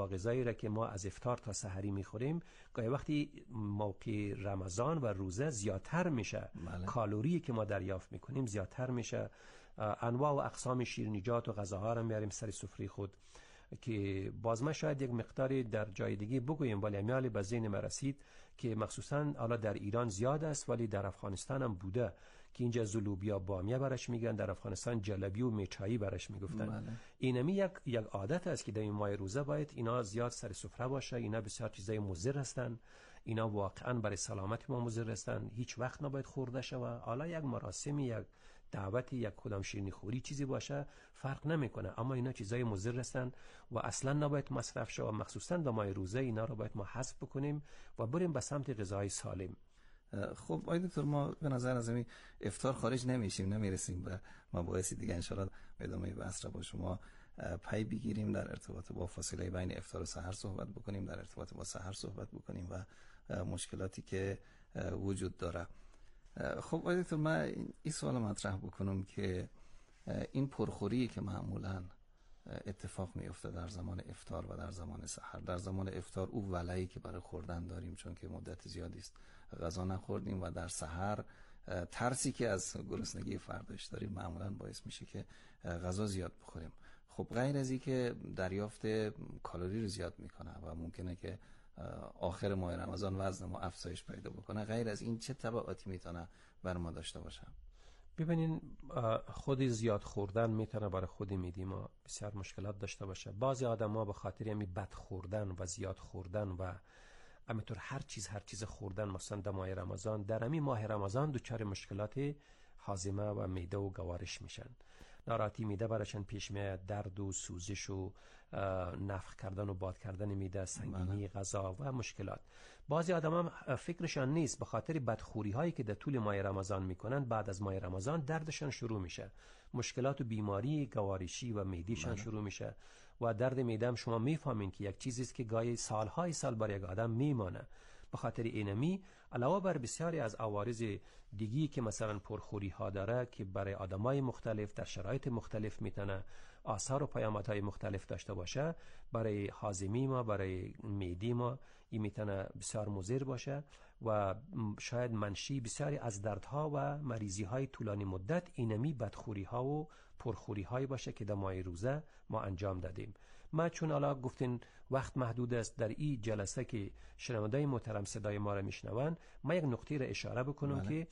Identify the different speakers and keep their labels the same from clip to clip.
Speaker 1: با غذایی را که ما از افطار تا سحری میخوریم گاهی وقتی موقع رمضان و روزه زیادتر میشه. کالری که ما دریافت میکنیم زیادتر میشه. انواع و اقسام شیرینیجات و غذاها را میاریم سر سفره خود که باز ما شاید یک مقداری در جای دیگه بگویم، ولی امیالی به ذهن ما رسید که مخصوصا حالا در ایران زیاد است ولی در افغانستان هم بوده که اینجا زلوبیا بامیه برش میگن، در افغانستان جلبی و میچایی برش میگفتن. اینمی یک عادت است که در این ماه روزه باید اینا زیاد سر سفره باشه. اینا بسیار چیزای مضر هستند، اینا واقعا برای سلامت ما مضر هستند، هیچ وقت نباید خورده شود. حالا یک مراسمی، یک دعوتی، یک کدام شیرینی خوری چیزی باشه فرق نمیکنه، اما اینا چیزای مضر هستند و اصلا نباید مصرف شود. مخصوصا در ماه روزه اینا رو باید ما حذف بکنیم و بریم به سمت غذای سالم.
Speaker 2: خب آقای دکتر، ما به نظر از این افطار خارج نمیشیم، نمیرسیم به مباحث دیگه. ان شاء الله ادامه بحث را با شما پی بگیریم، در ارتباط با فاصله بین افطار و سحر صحبت بکنیم، در ارتباط با سحر صحبت بکنیم و مشکلاتی که وجود داره. خب آقای دکتر، من این سوال مطرح بکنم که این پرخوری که معمولاً اتفاق میفته در زمان افطار و در زمان سحر، در زمان افطار او ولعی که برای خوردن داریم چون که مدت زیادی است غذا نخوردیم، و در سحر ترسی که از گرسنگی فرداش داریم معمولاً باعث میشه که غذا زیاد بخوریم. خب غیر از این که دریافت کالری رو زیاد میکنه و ممکنه که آخر ماه رمضان وزن ما افزایش پیدا بکنه، غیر از این چه تبعاتی میتونه بر ما داشته باشه؟
Speaker 1: ببینین، خود زیاد خوردن میتونه برای خود میدی ما بسیار مشکلات داشته باشه. بعضی آدم ها به خاطر همی بد خوردن و زیاد خوردن و همینطور هر چیز خوردن، مثلا در ماه رمضان، در همین ماه رمضان دچار مشکلات هاضمه و معده و گوارش میشن. ناراحتی معده براشون پیش میاد، درد و سوزش و نفخ کردن و باد کردن معده، سنگینی غذا و مشکلات. بعضی آدما فکرشان نیست به خاطر بدخوری هایی که در طول ماه رمضان میکنن، بعد از ماه رمضان دردشان شروع میشه، مشکلات و بیماری گوارشی و معدهشان شروع میشه. و درد معده هم شما میفهمین که یک چیزی است که گاهی سالهای سال برای یک آدم میمانه. به خاطر اینمی علاوه بر بسیاری از عوارض دیگی که مثلا پرخوری ها داره که برای آدمای مختلف در شرایط مختلف میتونه آثار و پیامدهای مختلف داشته باشه، برای هاضمه ما، برای معده ما این میتونه بسیار مضر باشه و شاید منشی بسیاری از دردها و مریضی های طولانی مدت اینمی بدخوری ها و پرخوری های باشه که در ماه روزه ما انجام دادیم. ما چون حالا گفتین وقت محدود است، در این جلسه که شنوندای محترم صدای ما را میشنون، ما یک نکته را اشاره بکنم که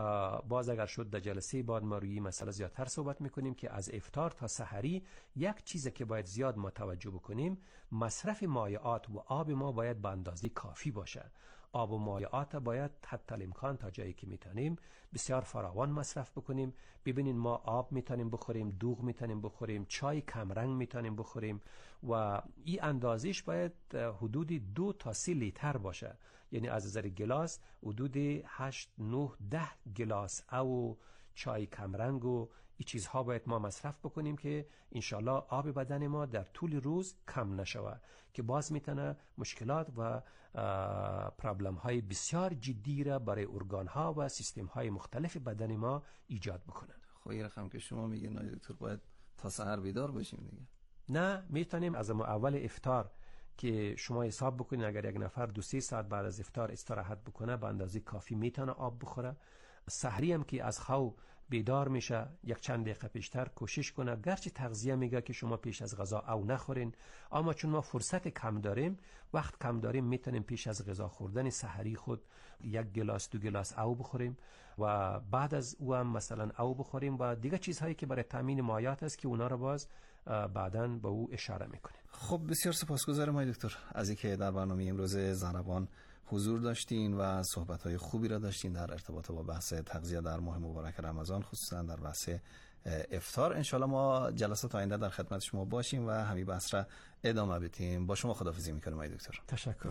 Speaker 1: باز اگر شد در جلسه بعد ما روی مسئله زیادتر صحبت میکنیم که از افطار تا سحری یک چیز که باید زیاد ما توجه بکنیم، مصرف مایعات و آب ما باید به اندازه کافی باشه. آب و مایعات باید حتی الامکان تا جایی که میتونیم بسیار فراوان مصرف بکنیم. ببینین ما آب میتونیم بخوریم، دوغ میتونیم بخوریم، چای کمرنگ میتونیم بخوریم و این اندازش باید حدود 2 تا 3 لیتر باشه. یعنی از نظر گلاس حدود 8 9 10 گلاس او چای کمرنگ و این چیزها باید ما مصرف بکنیم که انشالله آب بدن ما در طول روز کم نشود، که باز میتونه مشکلات و پرابلم های بسیار جدی را برای ارگان ها و سیستم های مختلف بدن ما ایجاد بکنه.
Speaker 2: خب این رقم که شما میگین دکتر باید تا سحر بیدار باشیم دیگه؟
Speaker 1: نه، میتونیم از اول افطار که شما حساب بکنید اگر یک نفر 2-3 ساعت بعد از افطار استراحت بکنه به اندازه کافی میتونه آب بخوره. سحری هم که از خواب بیدار میشه یک چند دقیقه پیشتر کوشش کنه، گرچه تغذیه میگه که شما پیش از غذا او نخورین، اما چون ما فرصت کم داریم، وقت کم داریم، میتونیم پیش از غذا خوردن سحری خود 1 گلاس 2 گلاس او بخوریم و بعد از او هم مثلا او بخوریم و دیگه چیزهایی که برای تامین مایعات است که اونا رو باز بعداً به او اشاره میکنیم.
Speaker 2: خب بسیار سپاسگزارم آقای دکتر از اینکه در برنامه امروز زنبان حضور داشتین و صحبت‌های خوبی را داشتین در ارتباط با بحث تغذیه در ماه مبارک رمضان، خصوصا در بحث افطار. انشالله ما جلسات آینده در خدمت شما باشیم و همین بحث را ادامه بدیم. با شما خداحافظی می‌کنم آقای دکتر.
Speaker 1: تشکر.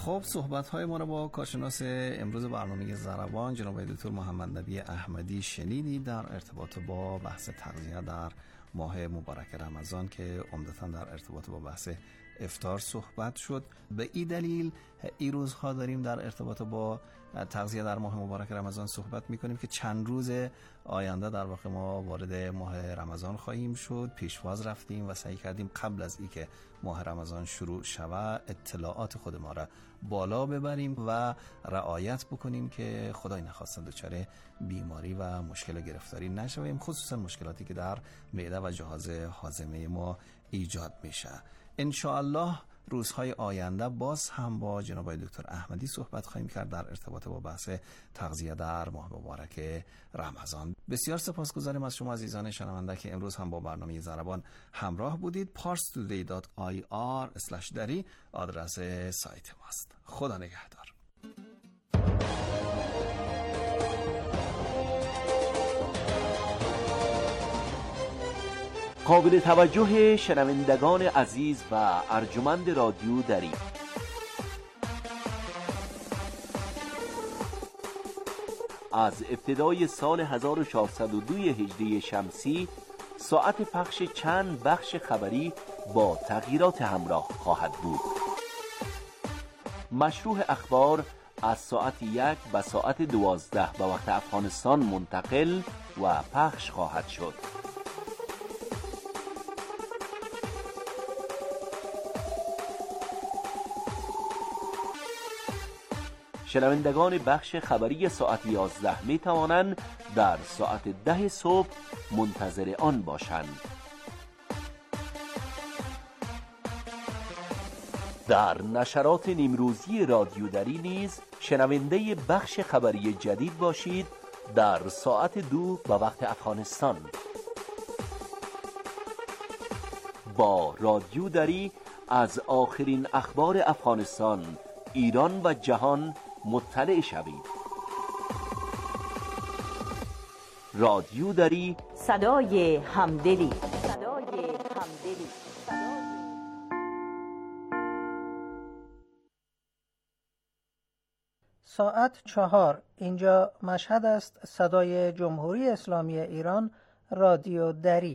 Speaker 2: خب صحبت‌های ما رو با کارشناس امروز برنامه ضربان جناب دکتر محمد نبی احمدی شنیدید در ارتباط با بحث تغذیه در ماه مبارک رمضان که عمدتاً در ارتباط با بحث افطار صحبت شد. به این دلیل این روزها داریم در ارتباط با تغذیه در ماه مبارک رمضان صحبت میکنیم که چند روز آینده در واقع ما وارد ماه رمضان خواهیم شد. پیشواز رفتیم و سعی کردیم قبل از اینکه ماه رمضان شروع شود اطلاعات خود ما را بالا ببریم و رعایت بکنیم که خدای نخواسته دچار بیماری و مشکل گرفتاری نشویم، خصوصا مشکلاتی که در معده و جهاز هاضمه ما ایجاد میشه. انشاءالله روزهای آینده باز هم با جناب دکتر احمدی صحبت خواهیم کرد در ارتباط با بحث تغذیه در ماه مبارک رمضان. بسیار سپاسگزاریم از شما عزیزان شنونده که امروز هم با برنامه ضربان همراه بودید. parstoday.ir/dari آدرس سایت ماست. خدا نگهدار.
Speaker 3: قابل توجه شنوندگان عزیز و ارجمند رادیو دری، از ابتدای سال 1402 هجری شمسی ساعت پخش چند بخش خبری با تغییرات همراه خواهد بود. مشروع اخبار از ساعت 1 و ساعت 12 به وقت افغانستان منتقل و پخش خواهد شد. شنوندگان بخش خبری ساعت 11 می توانند در ساعت 10 صبح منتظر آن باشند. در نشرات نیمروزی رادیو دری نیز شنونده بخش خبری جدید باشید در ساعت 2 به وقت افغانستان. با رادیو دری از آخرین اخبار افغانستان، ایران و جهان مطلع شوید. رادیو دری،
Speaker 4: صدای همدلی.
Speaker 5: ساعت 4 اینجا مشهد است. صدای جمهوری اسلامی ایران، رادیو دری.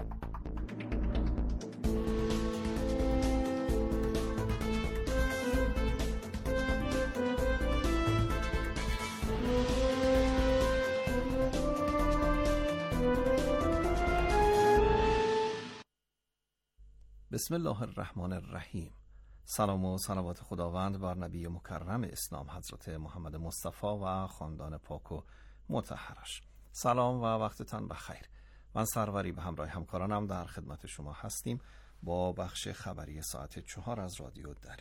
Speaker 2: بسم الله الرحمن الرحیم. سلام و صلوات خداوند بر نبی مکرم اسلام حضرت محمد مصطفی و خاندان پاک و مطهرش. سلام و وقتتان بخیر. من سروری به همراه همکارانم در خدمت شما هستیم با بخش خبری ساعت 4 از رادیو دری.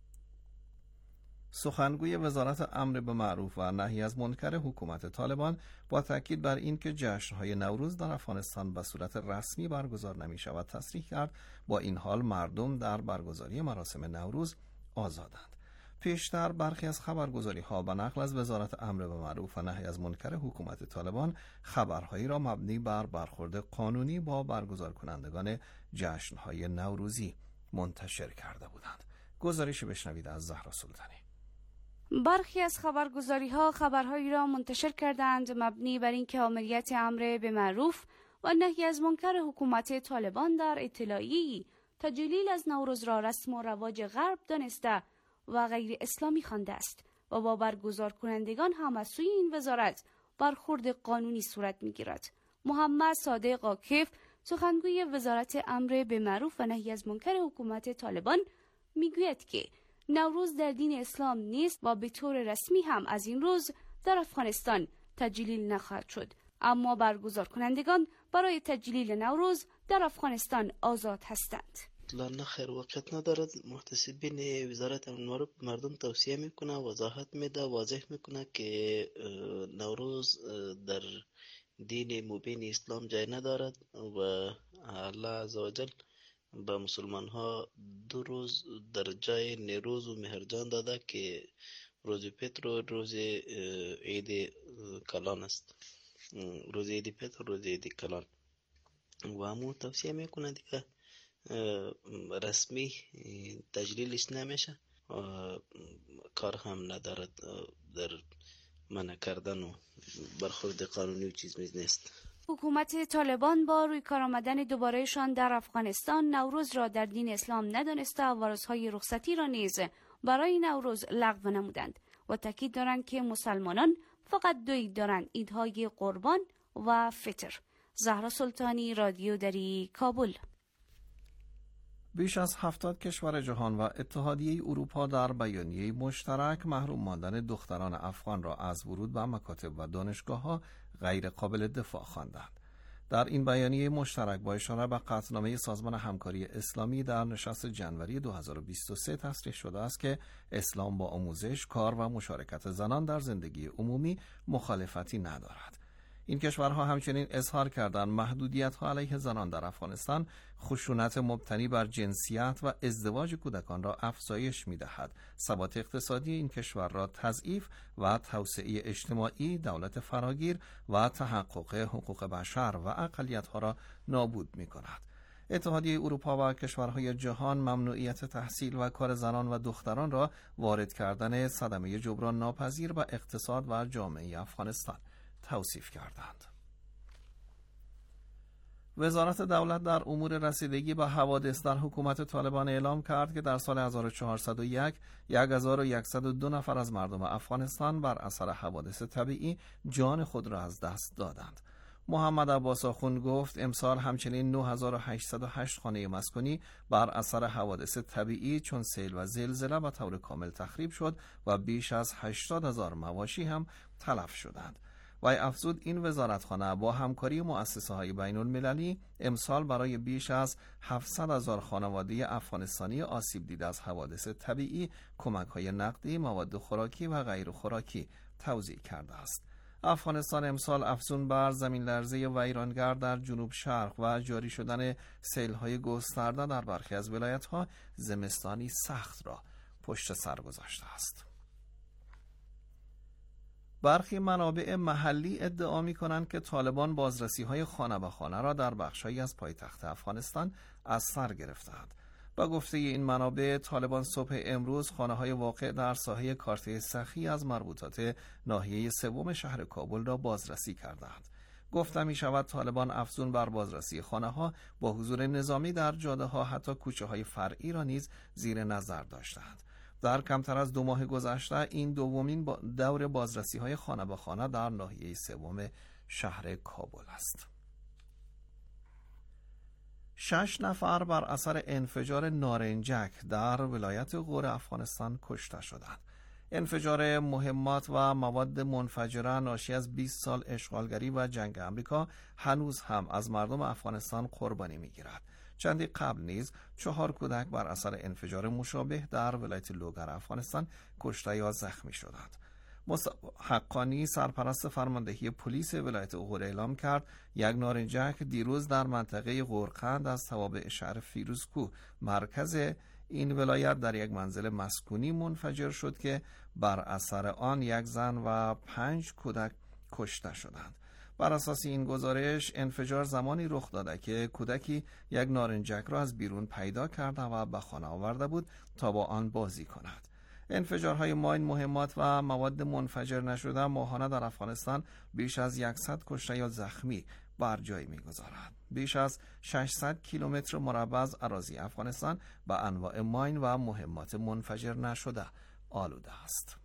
Speaker 2: سخنگوی وزارت امر به معروف و نهی از منکر حکومت طالبان با تاکید بر این که جشن‌های نوروز در افغانستان به صورت رسمی برگزار نمی‌شود تصریح کرد با این حال مردم در برگزاری مراسم نوروز آزادند. پیشتر برخی از خبرگزاری‌ها به نقل از وزارت امر به معروف و نهی از منکر حکومت طالبان خبرهایی را مبنی بر برخورد قانونی با برگزار کنندگان جشن‌های نوروزی منتشر کرده بودند. گزارش بشنوید از زهرا سلطانی.
Speaker 6: برخی از خبرگزاری‌ها خبرهایی را منتشر کردند مبنی بر اینکه آمریت امر به معروف و نهی از منکر حکومت طالبان در اطلاعیه‌ای تجلیل از نوروز را رسم و رواج غرب دانسته و غیر اسلامی خوانده است و با برگزار کنندگان هم از سوی این وزارت برخورد قانونی صورت می‌گیرد. محمد صادق عاکف، سخنگوی وزارت امر به معروف و نهی از منکر حکومت طالبان، میگوید که نوروز در دین اسلام نیست و به طور رسمی هم از این روز در افغانستان تجلیل نخواهد شد، اما برگزار کنندگان برای تجلیل نوروز در افغانستان آزاد هستند.
Speaker 7: نه خیر، واقعیت ندارد. محتسبین وزارت امر معروف مردم توصیه میکنه، وضاحت میده، واضح میکنه که نوروز در دین مبین اسلام جای ندارد و الله عزوجل به مسلمان ها 2 روز در جای نیروز و مهرجان داده که روز فطر و روز عید کلان است. روز عید فطر و روز عید کلان و همون توصیه میکنه دیگه رسمی تجلیلش نمیشه کار هم ندارد در منع کردن و برخورد قانونی و چیز نیست.
Speaker 6: حکومت طالبان با روی کار آمدن دوبارهشان در افغانستان نوروز را در دین اسلام ندانسته و روزهای رخصتی را نیز برای نوروز لغو نمودند و تاکید دارند که مسلمانان فقط دو عید دارند، عیدهای قربان و فطر. زهرا سلطانی، رادیو دری، کابل.
Speaker 2: بیش از 70 کشور جهان و اتحادیه اروپا در بیانیه مشترک محروم ماندن دختران افغان را از ورود به مکاتب و دانشگاه‌ها غیر قابل دفاع خواندند. در این بیانیه مشترک با اشاره به قطعنامه سازمان همکاری اسلامی در نشست جنوری 2023 تصریح شده است که اسلام با آموزش، کار و مشارکت زنان در زندگی عمومی مخالفتی ندارد. این کشورها همچنین اظهار کردند محدودیت‌ها علیه زنان در افغانستان خشونت مبتنی بر جنسیت و ازدواج کودکان را افزایش می‌دهد، ثبات اقتصادی این کشور را تضعیف و توسعه اجتماعی، دولت فراگیر و تحقق حقوق بشر و اقلیت‌ها را نابود می‌کند. اتحادیه اروپا و کشورهای جهان ممنوعیت تحصیل و کار زنان و دختران را وارد کردن صدمه جبران ناپذیر به اقتصاد و جامعه افغانستان توصیف کردند. وزارت دولت در امور رسیدگی به حوادث در حکومت طالبان اعلام کرد که در سال 1401 1102 نفر از مردم افغانستان بر اثر حوادث طبیعی جان خود را از دست دادند. محمد عباس آخوند گفت امسال همچنین 9808 خانه مسکونی بر اثر حوادث طبیعی چون سیل و زلزله به طور کامل تخریب شد و بیش از 80,000 مواشی هم تلف شدند. وی افزود این وزارتخانه با همکاری مؤسسه‌های بین‌المللی امسال برای بیش از 700,000 خانواده افغانستانی آسیب دیده از حوادث طبیعی کمک‌های نقدی، مواد خوراکی و غیر خوراکی توزیع کرده است. افغانستان امسال افزون بر زمین لرزه ویرانگر در جنوب شرق و جاری شدن سیل‌های گسترده در برخی از ولایت‌ها زمستانی سخت را پشت سر گذاشته است. برخی منابع محلی ادعا می‌کنند که طالبان بازرسی‌های خانه به خانه را در بخش‌هایی از پایتخت افغانستان از سر گرفتند. با گفته این منابع طالبان صبح امروز خانه‌های واقع در ساحه کارته سخی از مربوطات ناحیه سوم شهر کابل را بازرسی کردند. گفته می‌شود طالبان افزون بر بازرسی خانه‌ها با حضور نظامی در جاده‌ها حتی کوچه‌های فرعی را نیز زیر نظر داشتند. در کمتر از 2 ماه گذشته این دومین دور بازرسی‌های خانه به خانه در ناحیه سوم شهر کابل است. 6 نفر بر اثر انفجار نارنجک در ولایت غور افغانستان کشته شدند. انفجار مهمات و مواد منفجره ناشی از 20 سال اشغالگری و جنگ امریکا هنوز هم از مردم افغانستان قربانی می‌گیرد. چندی قبل نیز 4 کودک بر اثر انفجار مشابه در ولایت لوگر افغانستان کشته یا زخمی شدند. حقانی سرپرست فرماندهی پلیس ولایت غور اعلام کرد یک نارنجک دیروز در منطقه غورقند از توابع شهر فیروزکوه مرکز این ولایت در یک منزل مسکونی منفجر شد که بر اثر آن یک زن و 5 کودک کشته شدند. بر اساس این گزارش انفجار زمانی رخ داده که کودکی یک نارنجک را از بیرون پیدا کرده و به خانه آورده بود تا با آن بازی کند. انفجارهای ماین، مهمات و مواد منفجر نشده ماهانه در افغانستان بیش از 100 کشته یا زخمی بر جای می‌گذارد. بیش از 600 کیلومتر مربع از اراضی افغانستان به انواع ماین و مهمات منفجر نشده آلوده است.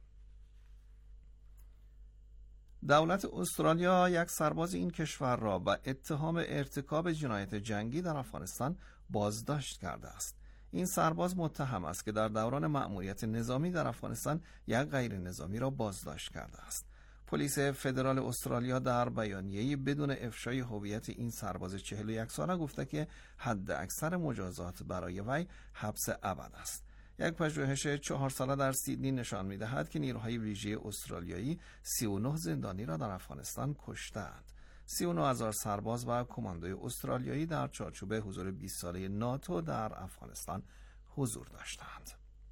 Speaker 2: دولت استرالیا یک سرباز این کشور را به اتهام ارتکاب جنایت جنگی در افغانستان بازداشت کرده است. این سرباز متهم است که در دوران مأموریت نظامی در افغانستان یک غیر نظامی را بازداشت کرده است. پلیس فدرال استرالیا در بیانیه‌ای بدون افشای هویت این سرباز 41 ساله گفته که حد اکثر مجازات برای وی حبس ابد است. یک پژوهش 4 ساله در سیدنی نشان می‌دهد که نیروهای ویژه استرالیایی 39 زندانی را در افغانستان کشتند. 39,000 سرباز و کماندوی استرالیایی در چارچوب حضور 20 ساله ناتو در افغانستان حضور داشتند.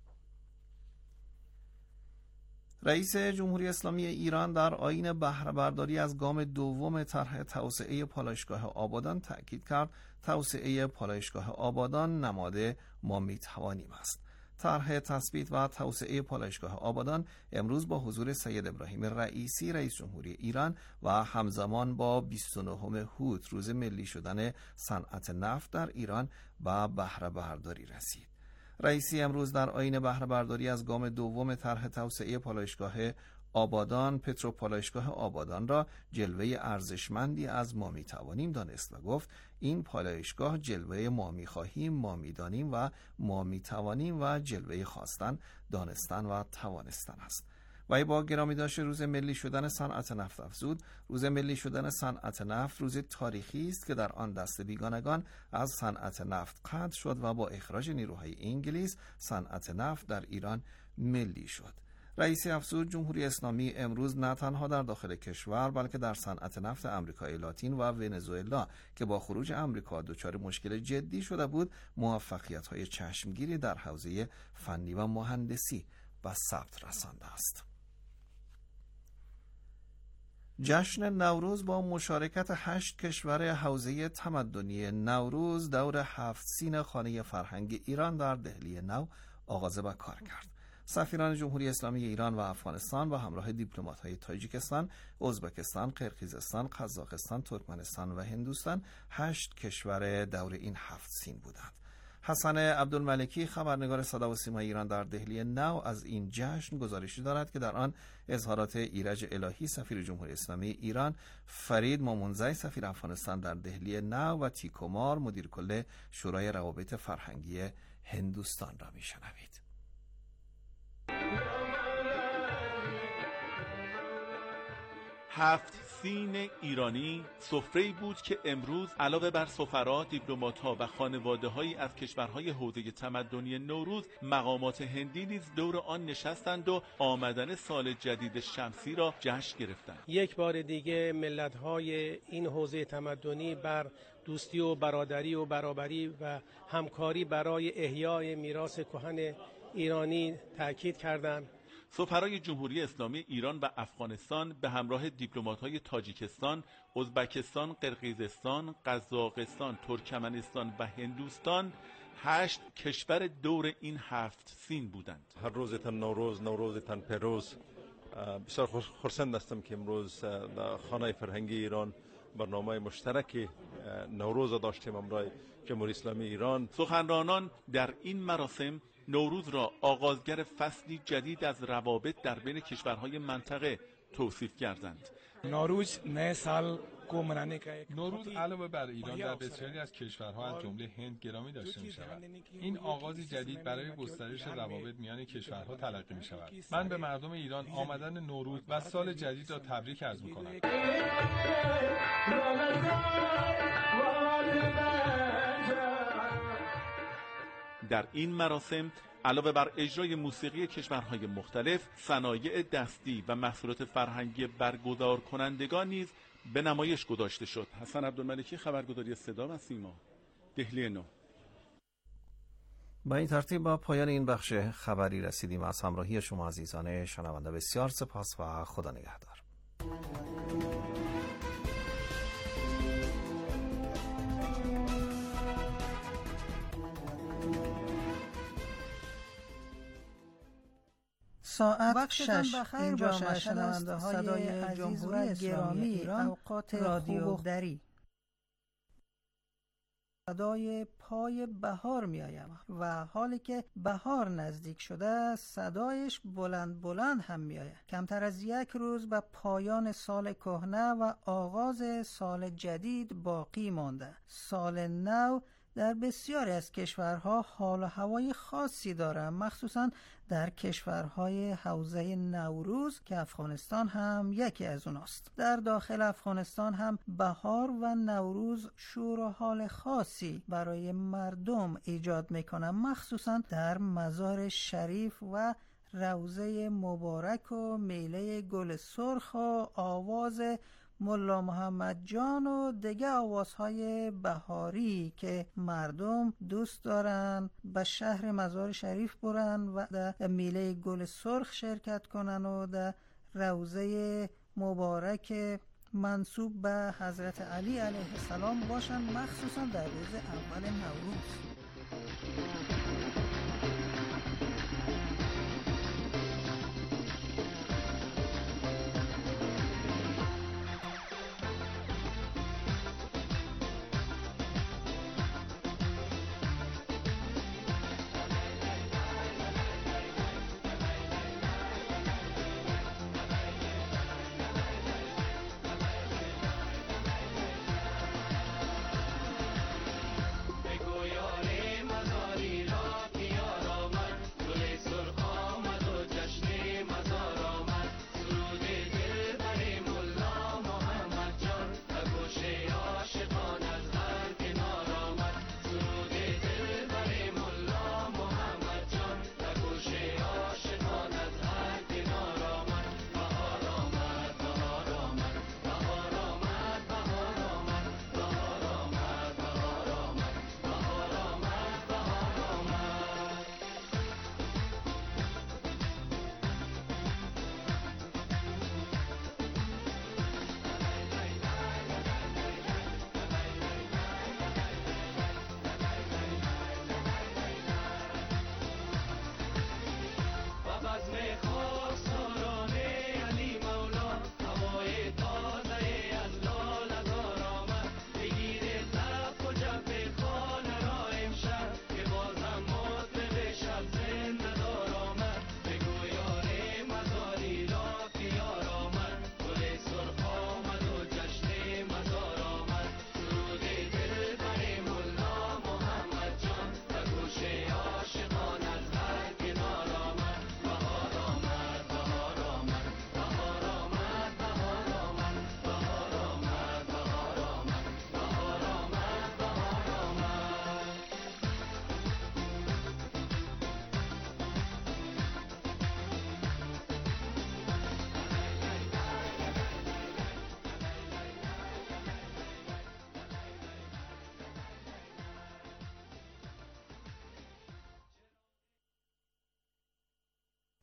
Speaker 2: رئیس جمهوری اسلامی ایران در آیین بهره برداری از گام دوم طرح توسعه پالایشگاه آبادان تأکید کرد توسعه پالایشگاه آبادان نماد ما میتوانیم است. طرح تثبیت و توسعه پالایشگاه آبادان امروز با حضور سید ابراهیم رئیسی رئیس جمهوری ایران و همزمان با 29 هوت روز ملی شدن صنعت نفت در ایران و بهره برداری رسید. رئیسی امروز در آیین بهره برداری از گام دوم طرح توسعه پالایشگاه آبادان پتروپالایشگاه آبادان را جلوه ارزشمندی از ما میتوانیم دانست و گفت این پالایشگاه جلوه ما میخواهیم، ما میدانیم و ما میتوانیم و جلوه خواستن، دانستن و توانستن است. و با گرامی داشته روز ملی شدن صنعت نفت افزود. روز ملی شدن صنعت نفت روز تاریخی است که در آن دست بیگانگان از صنعت نفت قطع شد و با اخراج نیروهای انگلیس صنعت نفت در ایران ملی شد. رئیس افزود جمهوری اسلامی امروز نه تنها در داخل کشور بلکه در صنعت نفت آمریکای لاتین و ونزوئلا که با خروج آمریکا دچار مشکل جدی شده بود، موفقیت‌های چشمگیری در حوزه فنی و مهندسی به ثبت رسانده است. جشن نوروز با مشارکت 8 کشور حوزه تمدنی نوروز دور 7 سین خانه فرهنگ ایران در دهلی نو آغاز به کار کرد. سفیران جمهوری اسلامی ایران و افغانستان و همراه دیپلمات‌های تاجیکستان، ازبکستان، قرقیزستان، قزاقستان، ترکمنستان و هندوستان 8 کشور دور این 7 سین بودند. حسن عبدالملکی خبرنگار صدا و سیمای ایران در دهلی نو از این جشن گزارشی دارد که در آن اظهارات ایرج الهی سفیر جمهوری اسلامی ایران، فرید مامونزی سفیر افغانستان در دهلی نو و تیکومار مدیر کل شورای روابط فرهنگی هندوستان را میشنوید.
Speaker 8: هفت سین ایرانی سفره‌ای بود که امروز علاوه بر سفرا، دیپلمات‌ها و خانواده‌هایی از کشورهای حوزه تمدنی نوروز، مقامات هندی نیز دور آن نشستند و آمدن سال جدید شمسی را جشن گرفتند.
Speaker 9: یک بار دیگه ملت‌های این حوزه تمدنی بر دوستی و برادری و برابری و همکاری برای احیای میراث کهن ایرانی تاکید کردند.
Speaker 8: سفرای جمهوری اسلامی ایران و افغانستان به همراه دیپلمات‌های تاجیکستان، ازبکستان، قرقیزستان، قزاقستان، ترکمنستان و هندوستان 8 کشور دور این 7 سین بودند.
Speaker 10: هر روزتان نوروز، نوروزتان پیروز. بسیار خرسند هستم که امروز در خانه فرهنگی ایران برنامه مشترک نوروز داشتیم امروز جمهوری اسلامی ایران.
Speaker 8: سخنرانان در این مراسم نوروز را آغازگر فصلی جدید از روابط در بین کشورهای منطقه توصیف کردند.
Speaker 11: نوروز نئے سال کو منانے کا ایک
Speaker 12: نوروز علاوه بر ایران در بسیاری از کشورها از جمله هند گرامی داشته می شود. این آغاز جدید برای گسترش روابط میان کشورها تلقی می شود. من به مردم ایران آمدن نوروز و سال جدید را تبریک عرض می کنم.
Speaker 8: در این مراسم علاوه بر اجرای موسیقی کشورهای مختلف، صنایع دستی و محصولات فرهنگی برگزار کنندگان نیز به نمایش گذاشته شد. حسن عبدالملکی، خبرگزاری صدا و سیما، دهلی نو.
Speaker 2: با این ترتیب با پایان این بخش خبری رسیدیم. از همراهی شما عزیزان شنونده بسیار سپاس و خدا نگهدار.
Speaker 5: ساعت 6 اینجا شنونده های صدای جمهوری اسلامی ایران اوقات رادیو دری. صدای پای بهار می آیم و حالی که بهار نزدیک شده صدایش بلند بلند هم می آید. کمتر از یک روز به پایان سال کهنه و آغاز سال جدید باقی مانده. سال نو در بسیاری از کشورها حال و هوای خاصی دارد، مخصوصا در کشورهای حوزه نوروز که افغانستان هم یکی از اوناست. در داخل افغانستان هم بهار و نوروز شور و حال خاصی برای مردم ایجاد میکنه، مخصوصا در مزار شریف و روضه مبارک و میله گل سرخ و آواز ملا محمد جان و دیگه آوازهای بهاری که مردم دوست دارن به شهر مزار شریف برن و در میله گل سرخ شرکت کنن و در روضه مبارک منسوب به حضرت علی علیه السلام باشن، مخصوصا در روز اول نوروز.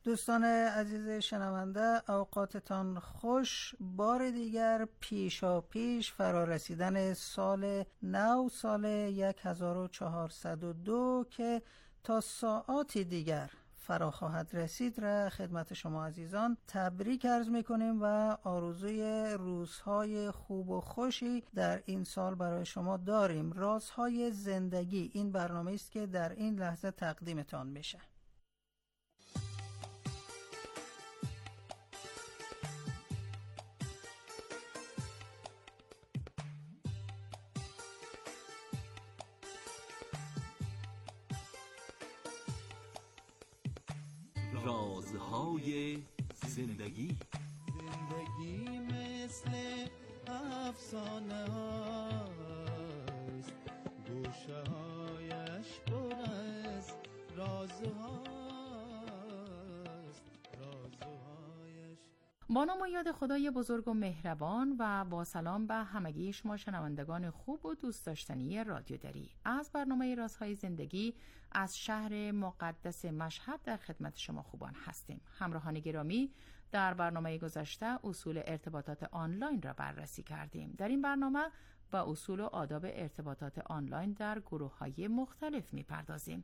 Speaker 5: دوستان عزیز شنونده، اوقاتتان خوش. بار دیگر پیشاپیش فرارسیدن سال نو، سال 1402 که تا ساعاتی دیگر فرا خواهد رسید را خدمت شما عزیزان تبریک عرض میکنیم و آرزوی روزهای خوب و خوشی در این سال برای شما داریم. رازهای زندگی این برنامه است که در این لحظه تقدیمتان میشه.
Speaker 3: رازهای زندگی.
Speaker 13: زندگی مثل افسانه هاست، گوشه هایش پر از رازهاست.
Speaker 14: با نام و یاد خدای بزرگ و مهربان و با سلام به همگی شما شنوندگان خوب و دوست داشتنی رادیو دری، از برنامه رازهای زندگی از شهر مقدس مشهد در خدمت شما خوبان هستیم. همراهان گرامی، در برنامه گذشته اصول ارتباطات آنلاین را بررسی کردیم. در این برنامه با اصول و آداب ارتباطات آنلاین در گروه‌های مختلف می‌پردازیم.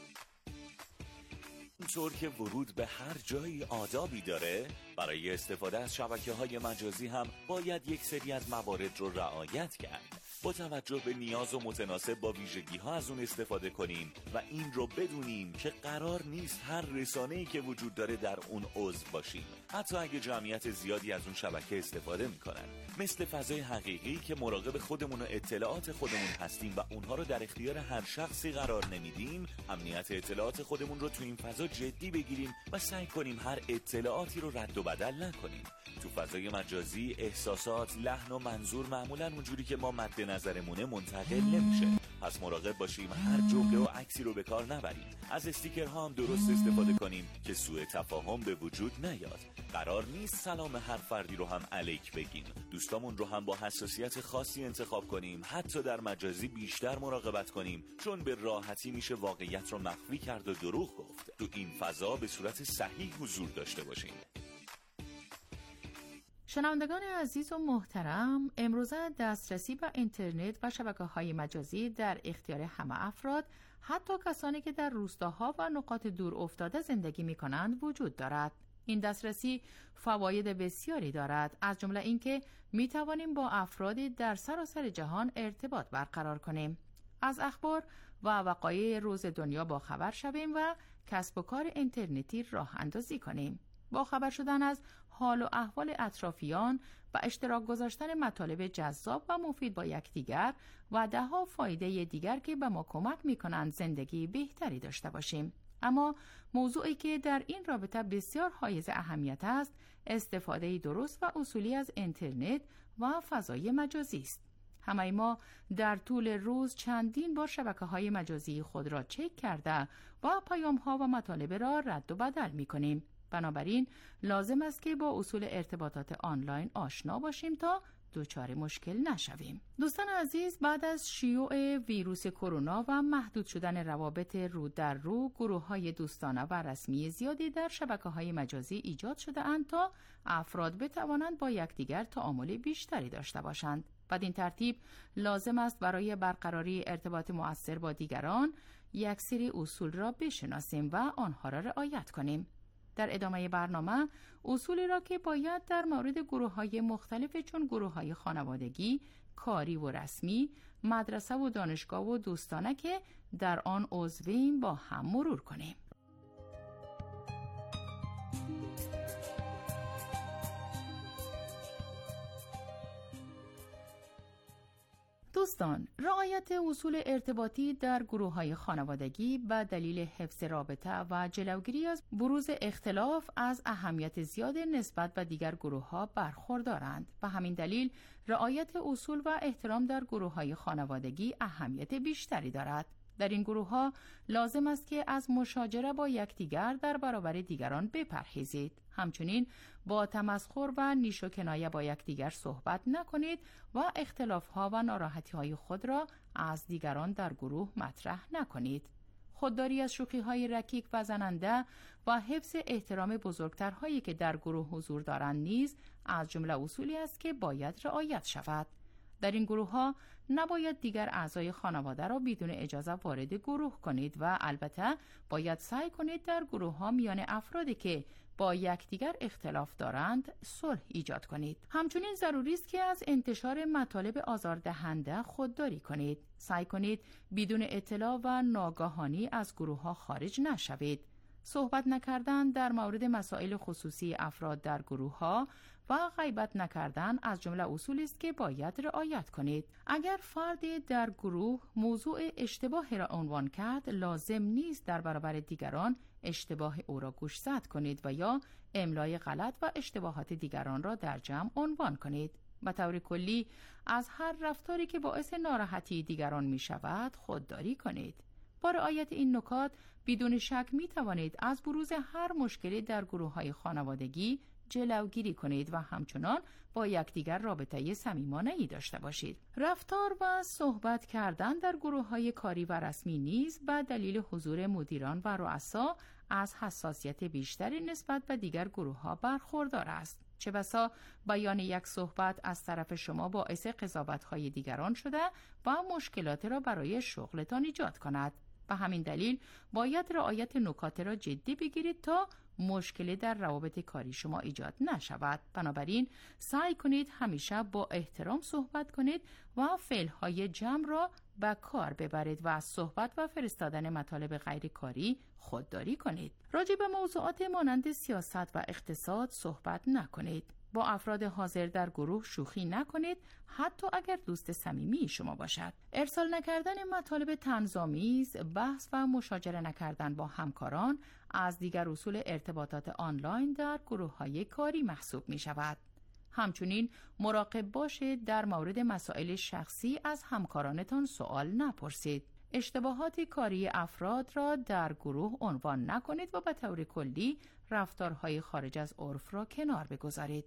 Speaker 15: اونطور که ورود به هر جایی آدابی داره، برای استفاده از شبکه‌های مجازی هم باید یک سری از موارد رو رعایت کرد. با توجه به نیاز و متناسب با ویژگی‌ها از اون استفاده کنیم و این رو بدونیم که قرار نیست هر رسانه‌ای که وجود داره در اون عضو باشیم، حتی اگه جمعیت زیادی از اون شبکه استفاده میکنن. مثل فضای حقیقی که مراقب خودمون و اطلاعات خودمون هستیم و اونها رو در اختیار هر شخصی قرار نمیدیم، امنیت اطلاعات خودمون رو تو این فضا جدی بگیریم و سعی کنیم هر اطلاعاتی رو رد و بدل نکنیم. تو فضای مجازی احساسات، لحن و منظور معمولاً اونجوری که ما مد نظرمونه منتقل نمیشه. پس مراقب باشیم هر جمله و عکسی رو به کار نبریم. از استیکرها هم درست استفاده کنیم که سوء تفاهم به وجود نیاد. قرار نیست سلام هر فردی رو هم علیک بگیم. دوستامون رو هم با حساسیت خاصی انتخاب کنیم. حتی در مجازی بیشتر مراقبت کنیم، چون به راحتی میشه واقعیت رو مخفی کرد و دروغ گفت. تو این فضا به صورت صحیح حضور داشته باشیم.
Speaker 14: شنوندگان عزیز و محترم، امروزه دسترسی به اینترنت و شبکه‌های مجازی در اختیار همه افراد، حتی کسانی که در روستاها و نقاط دور افتاده زندگی می‌کنند، وجود دارد. این دسترسی فواید بسیاری دارد، از جمله اینکه می‌توانیم با افرادی در سراسر جهان ارتباط برقرار کنیم، از اخبار و وقایع روز دنیا با خبر شویم و کسب و کار اینترنتی راه اندازی کنیم. با خبر شدن از حال و احوال اطرافیان و اشتراک گذاشتن مطالب جذاب و مفید با یکدیگر و ده‌ها فایده دیگر که به ما کمک می‌کنند زندگی بهتری داشته باشیم. اما موضوعی که در این رابطه بسیار حائز اهمیت است، استفاده درست و اصولی از اینترنت و فضای مجازی است. همه ما در طول روز چندین بار شبکه‌های مجازی خود را چک کرده و پیام‌ها و مطالب را رد و بدل می‌کنیم. بنابراین لازم است که با اصول ارتباطات آنلاین آشنا باشیم تا دچار مشکل نشویم. دوستان عزیز، بعد از شیوع ویروس کرونا و محدود شدن روابط رو در رو، گروه‌های دوستانه و رسمی زیادی در شبکه‌های مجازی ایجاد شده اند تا افراد بتوانند با یکدیگر تعامل بیشتری داشته باشند. بدین ترتیب لازم است برای برقراری ارتباط مؤثر با دیگران یک سری اصول را بشناسیم و آنها را رعایت کنیم. در ادامه برنامه اصولی را که باید در مورد گروه‌های مختلف چون گروه‌های خانوادگی، کاری و رسمی، مدرسه و دانشگاه و دوستانه که در آن عضویم با هم مرور کنیم. دوستان، رعایت اصول ارتباطی در گروه‌های خانوادگی به دلیل حفظ رابطه و جلوگیری از بروز اختلاف از اهمیت زیاد نسبت به دیگر گروه‌ها برخوردارند. به همین دلیل رعایت اصول و احترام در گروه‌های خانوادگی اهمیت بیشتری دارد. در این گروه‌ها لازم است که از مشاجره با یکدیگر در برابر دیگران بپرهیزید. همچنین با تمسخر و نیش و کنایه با یکدیگر صحبت نکنید و اختلاف‌ها و ناراحتی‌های خود را از دیگران در گروه مطرح نکنید. خودداری از شوخی‌های رکیک و زننده و حفظ احترام بزرگترهایی که در گروه حضور دارند نیز از جمله اصولی است که باید رعایت شود. در این گروه‌ها نباید دیگر اعضای خانواده را بدون اجازه وارد گروه کنید و البته باید سعی کنید در گروه‌ها میان افرادی که با یکدیگر اختلاف دارند صلح ایجاد کنید. همچنین ضروری است که از انتشار مطالب آزاردهنده خودداری کنید. سعی کنید بدون اطلاع و ناگهانی از گروه‌ها خارج نشوید. صحبت نکردن در مورد مسائل خصوصی افراد در گروه‌ها و غیبت نکردن از جمله اصولی است که باید رعایت کنید. اگر فردی در گروه موضوع اشتباه را عنوان کرد، لازم نیست در برابر دیگران اشتباه او را گوشزد کنید و یا املای غلط و اشتباهات دیگران را در جمع عنوان کنید. به طور کلی از هر رفتاری که باعث ناراحتی دیگران می شود خودداری کنید. با رعایت این نکات بدون شک می توانید از بروز هر مشکلی در گروه‌های خانوادگی جلوگیری کنید و همچنان با یکدیگر رابطه صمیمانه‌ای داشته باشید. رفتار و صحبت کردن در گروه‌های کاری و رسمی نیز به دلیل حضور مدیران و رؤسا از حساسیت بیشتری نسبت به دیگر گروه‌ها برخوردار است. چه بسا بیان یک صحبت از طرف شما باعث قضاوت‌های دیگران شده و مشکلات را برای شغلتان ایجاد کند. به همین دلیل باید رعایت نکات را جدی بگیرید تا مشکلی در روابط کاری شما ایجاد نشود. بنابراین سعی کنید همیشه با احترام صحبت کنید و فعل‌های جمع را به کار ببرید و از صحبت و فرستادن مطالب غیر کاری خودداری کنید. راجع به موضوعات مانند سیاست و اقتصاد صحبت نکنید. با افراد حاضر در گروه شوخی نکنید، حتی اگر دوست صمیمی شما باشد. ارسال نکردن مطالب طنزآمیز، بحث و مشاجره نکردن با همکاران از دیگر اصول ارتباطات آنلاین در گروه‌های کاری محسوب می شود. همچنین مراقب باشید در مورد مسائل شخصی از همکارانتان سوال نپرسید. اشتباهات کاری افراد را در گروه عنوان نکنید و به طور کلی رفتارهای خارج از عرف را کنار بگذارید.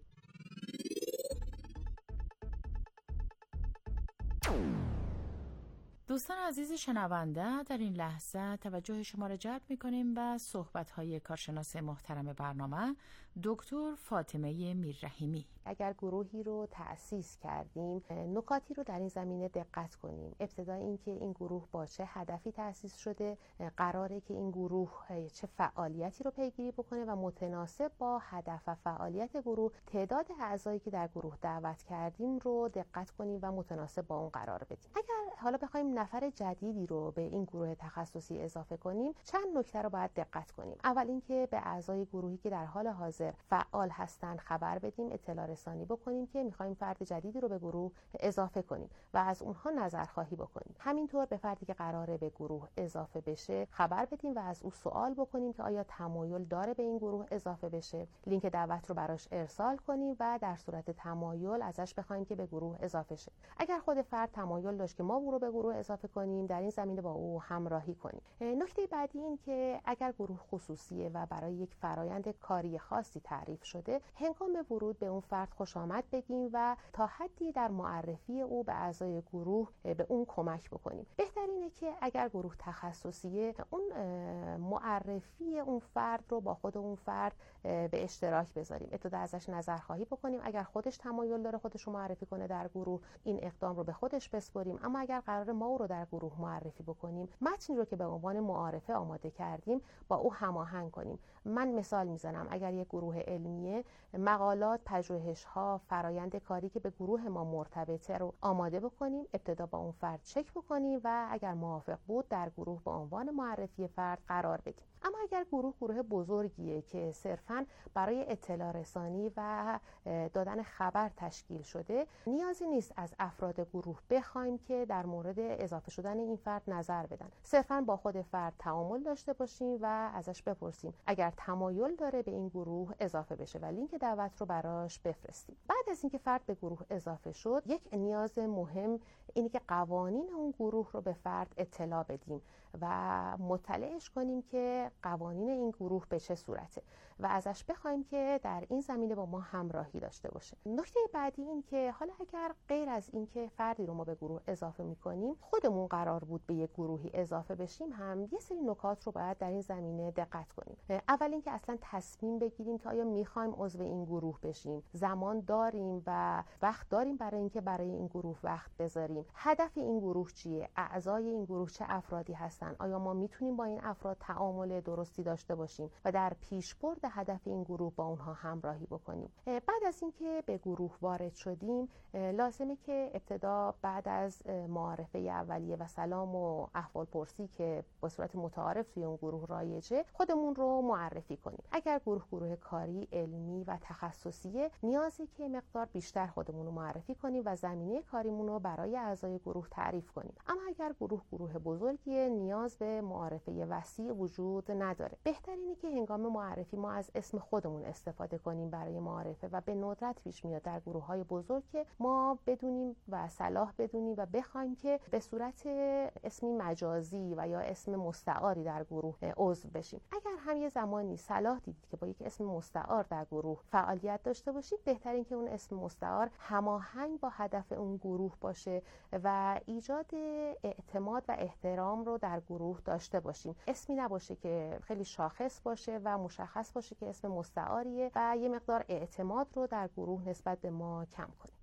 Speaker 14: دوستان عزیز شنونده، در این لحظه توجه شما را جلب می‌کنیم به صحبت‌های کارشناس محترم برنامه دکتر فاطمه میررحیمی.
Speaker 16: اگر گروهی رو تأسیس کردیم، نکاتی رو در این زمینه دقت کنیم. ابتدا اینکه این گروه با چه هدفی تأسیس شده، قراره که این گروه چه فعالیتی رو پیگیری بکنه و متناسب با هدف و فعالیت گروه تعداد اعضایی که در گروه دعوت کردیم رو دقت کنیم و متناسب با اون قرار بدیم. اگر حالا بخوایم نفر جدیدی رو به این گروه تخصصی اضافه کنیم، چند نکته رو باید دقت کنیم. اول اینکه به اعضای گروهی که در حال حاضر فعال هستند خبر بدیم، اطلاع رسانی بکنیم که می‌خوایم فرد جدیدی رو به گروه اضافه کنیم و از اونها نظرخواهی بکنیم. همینطور به فردی که قراره به گروه اضافه بشه خبر بدیم و از او سوال بکنیم که آیا تمایل داره به این گروه اضافه بشه. لینک دعوت رو براش ارسال کنیم و در صورت تمایل ازش بخوایم که به گروه اضافه شه. اگر خود فرد تمایل داشت که ما او رو به گروه اضافه کنیم، در این زمینه با او همراهی کنیم. نکته بعدی این که اگر گروه خصوصیه و برای یک فرایند کاری خاصی تعریف شده، هنگام ورود به اون فرد خوش آمد بگیم و تا حدی در معرفی او به اعضای گروه به اون کمک بکنیم. بهترینه که اگر گروه تخصصیه، اون معرفی اون فرد رو با خود اون فرد به اشتراک بذاریم. ابتدا ازش نظرخواهی بکنیم. اگر خودش تمایل داره خودش رو معرفی کنه در گروه، این اقدام رو به خودش بسپاریم. اما اگر قرار ما او رو در گروه معرفی بکنیم، متنی رو که به عنوان معارفه آماده کردیم با او هماهنگ کنیم. من مثال میزنم، اگر یک گروه علمیه، مقالات، پژوهش‌ها، فرایند کاری که به گروه ما مرتبطه رو آماده بکنیم، ابتدا با اون فرد چک بکنیم و اگر موافق بود در گروه به عنوان معرفی فرد قرار بدیم. اما اگر گروه بزرگیه که صرفاً برای اطلاع رسانی و دادن خبر تشکیل شده، نیازی نیست از افراد گروه بخوایم که در مورد اضافه شدن این فرد نظر بدن. صرفاً با خود فرد تعامل داشته باشیم و ازش بپرسیم اگر تمایل داره به این گروه اضافه بشه و لینک دعوت رو براش بفرستیم. بعد از اینکه فرد به گروه اضافه شد، یک نیاز مهم اینه که قوانین اون گروه رو به فرد اطلاع بدیم و مطلعش کنیم که قوانین این گروه به چه صورته و ازش بخوایم که در این زمینه با ما همراهی داشته باشه. نکته بعدی این که حالا اگر غیر از این که فردی رو ما به گروه اضافه می‌کنیم، خودمون قرار بود به یک گروهی اضافه بشیم، هم یه سری نکات رو باید در این زمینه دقت کنیم. اول اینکه اصلا تصمیم بگیریم که آیا می‌خوایم عضو این گروه بشیم، زمان داریم و وقت داریم برای اینکه برای این گروه وقت بذاریم، هدف این گروه چیه، اعضای این گروه چه افرادی هستن، آیا ما میتونیم با این افراد تعامل درستی داشته باشیم و در پیشبرد هدف این گروه با اونها همراهی بکنیم. بعد از اینکه به گروه وارد شدیم، لازمه که ابتدا بعد از معارفه اولیه و سلام و احوال پرسی که به صورت متعارف توی اون گروه رایجه، خودمون رو معرفی کنیم. اگر گروه کاری، علمی و تخصصیه، نیازی که مقدار بیشتر خودمون رو معرفی کنیم و زمینه کاریمون رو برای اعضای گروه تعریف کنیم. اما اگر گروه بزرگیه، نیاز به معرفه وسیع وجود نداره. بهتر اینه که هنگام معرفی ما از اسم خودمون استفاده کنیم برای معرفه و به ندرت پیش میاد در گروه‌های بزرگ که ما بدونیم و صلاح بدونیم و بخوایم که به صورت اسمی مجازی و یا اسم مستعاری در گروه عضو بشیم. اگر هم یه زمانی صلاح دیدید که با یک اسم مستعار در گروه فعالیت داشته باشید، بهترین که اون اسم مستعار هماهنگ با هدف اون گروه باشه و ایجاد اعتماد و احترام رو در گروه داشته باشیم. اسمی نباشه که خیلی شاخص باشه و مشخص باشه که اسم مستعاریه و یه مقدار اعتماد رو در گروه نسبت به ما کم کنیم.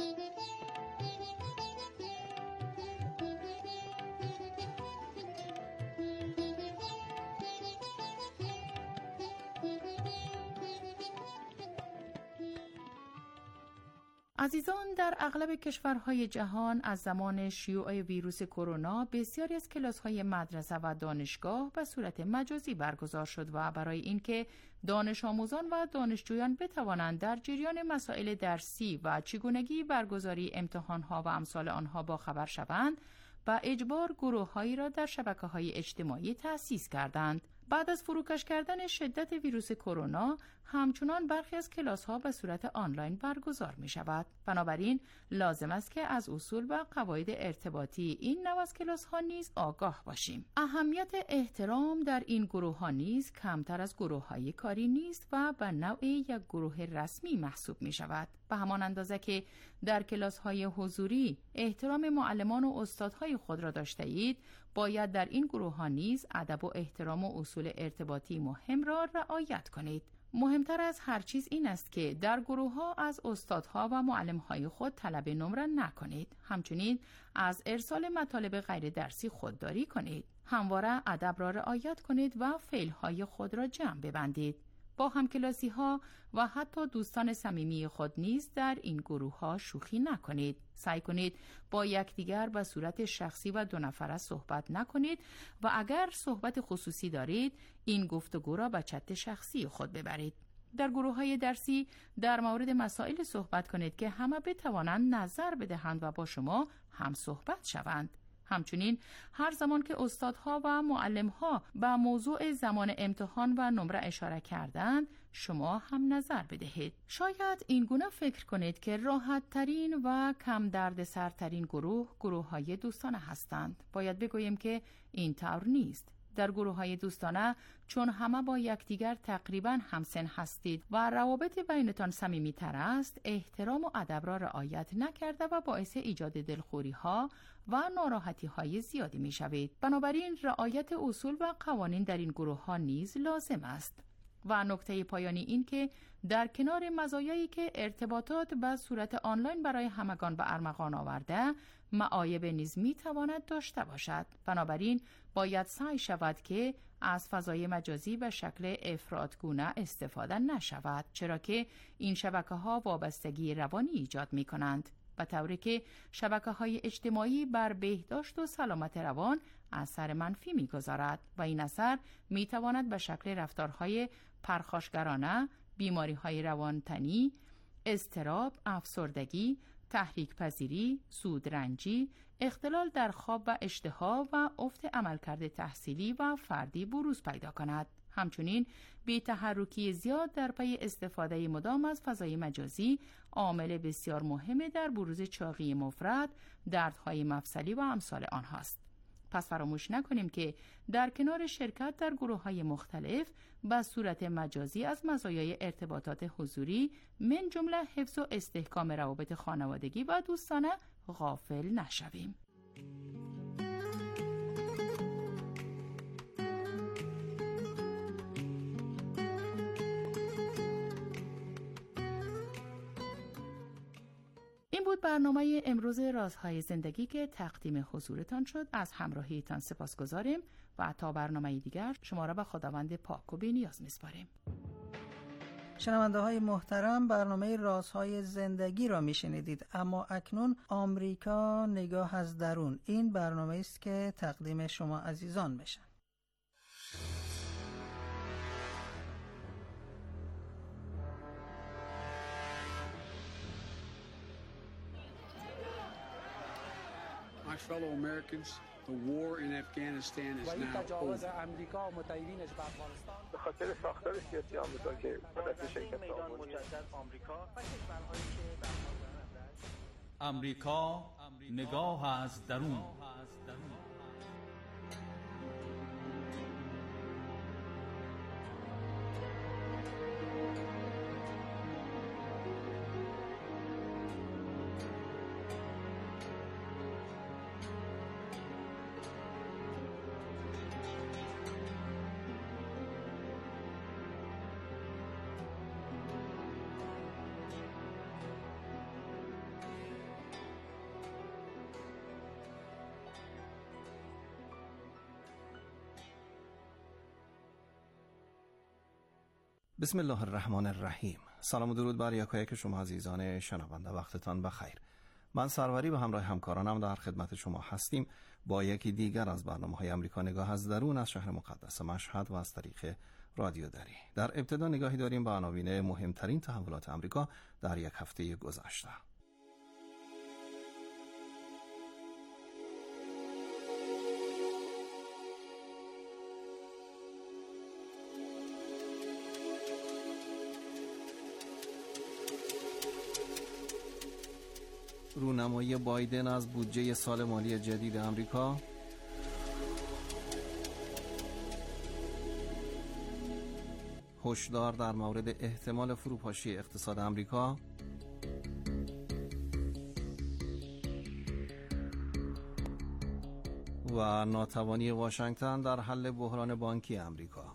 Speaker 14: عزیزان، در اغلب کشورهای جهان از زمان شیوع ویروس کرونا بسیاری از کلاس‌های مدرسه و دانشگاه به صورت مجازی برگزار شد و برای اینکه دانش آموزان و دانشجویان بتوانند در جریان مسائل درسی و چگونگی برگزاری امتحان‌ها و امثال آنها باخبر شوند، با اجبار گروه‌هایی را در شبکه‌های اجتماعی تأسیس کردند. بعد از فروکش کردن شدت ویروس کرونا، همچنان برخی از کلاس‌ها به صورت آنلاین برگزار می‌شود. بنابراین لازم است که از اصول و قواعد ارتباطی این نوع از کلاس‌ها نیز آگاه باشیم. اهمیت احترام در این گروه‌ها نیز کمتر از گروه‌های کاری نیست و به نوع یک گروه رسمی محسوب می‌شود. به همان اندازه که در کلاس‌های حضوری احترام معلمان و استادهای خود را داشته اید، باید در این گروه‌ها نیز ادب و احترام و اصول ارتباطی مهم را رعایت کنید. مهمتر از هر چیز این است که در گروه‌ها از استادها و معلم‌های خود طلب نمره نکنید. همچنین از ارسال مطالب غیر درسی خودداری کنید. همواره ادب را رعایت کنید و فعل‌های خود را جمع ببندید. با همکلاسی‌ها و حتی دوستان صمیمی خود نیز در این گروه‌ها شوخی نکنید. سعی کنید با یکدیگر به صورت شخصی و دو نفره صحبت نکنید و اگر صحبت خصوصی دارید، این گفتگو را به چت شخصی خود ببرید. در گروه‌های درسی در مورد مسائل صحبت کنید که همه بتوانند نظر بدهند و با شما هم صحبت شوند. همچنین هر زمان که استادها و معلم‌ها به موضوع زمان امتحان و نمره اشاره کردند، شما هم نظر بدهید. شاید این گونه فکر کنید که راحت ترین و کم دردسرترین گروه‌های دوستانه هستند. باید بگویم که این طور نیست. در گروه‌های دوستانه چون همه با یکدیگر تقریباً همسن هستید و روابط بینتان صمیمی‌تر است، احترام و ادب را رعایت نکرده و باعث ایجاد دلخوری‌ها و ناراحتی‌های زیادی می‌شوید. بنابراین رعایت اصول و قوانین در این گروه‌ها نیز لازم است. و نکته پایانی این که در کنار مزایایی که ارتباطات به صورت آنلاین برای همگان به ارمغان آورده، معایب نیز می‌تواند داشته باشد. بنابراین باید سعی شود که از فضای مجازی به شکل افراطگونه استفاده نشود، چرا که این شبکه‌ها وابستگی روانی ایجاد می‌کنند، به طوری که شبکه‌های اجتماعی بر بهداشت و سلامت روان اثر منفی می‌گذارد و این اثر می‌تواند به شکل رفتارهای پرخاشگرانه، بیماری‌های روانتنی، اضطراب، افسردگی، تحریک پذیری، سودرنجی، اختلال در خواب و اشتها و افت عملکرد تحصیلی و فردی بروز پیدا کند. همچنین بی تحرکی زیاد در پی استفاده مدام از فضای مجازی عامل بسیار مهم در بروز چاقی مفرط، دردهای مفصلی و امثال آنهاست. پس فراموش نکنیم که در کنار شرکت در گروه‌های مختلف به صورت مجازی از مزایای ارتباطات حضوری من جمله حفظ و استحکام روابط خانوادگی و دوستانه غافل نشویم. این بود برنامه امروز رازهای زندگی که تقدیم حضورتان شد. از همراهیتان سپاسگزاریم و تا برنامه دیگر شما را به خداوند پاک و بی‌نیاز می‌سپاریم.
Speaker 5: شنونده های محترم، برنامه رازهای زندگی را میشنیدید، اما اکنون آمریکا نگاه از درون. این برنامه است که تقدیم شما عزیزان میشه.
Speaker 17: My fellow Americans, the war in Afghanistan is now over.
Speaker 18: به خاطر ساختار سیاسی آمریکا که مدت شرکت
Speaker 19: آمریکا نگاه از درون.
Speaker 2: بسم الله الرحمن الرحیم. سلام و درود بر یکایک شما عزیزان شنونده، وقتتان بخیر. من سروری به همراه همکارانم در خدمت شما هستیم با یکی دیگر از برنامه‌های آمریکا نگاه از درون از شهر مقدس مشهد و از طریق رادیو دری. در ابتدا نگاهی داریم به عناوین مهمترین تحولات آمریکا در یک هفته گذشته. رونمایی بایدن از بودجه سال مالی جدید آمریکا، هشدار در مورد احتمال فروپاشی اقتصاد آمریکا، و ناتوانی واشنگتن در حل بحران بانکی آمریکا.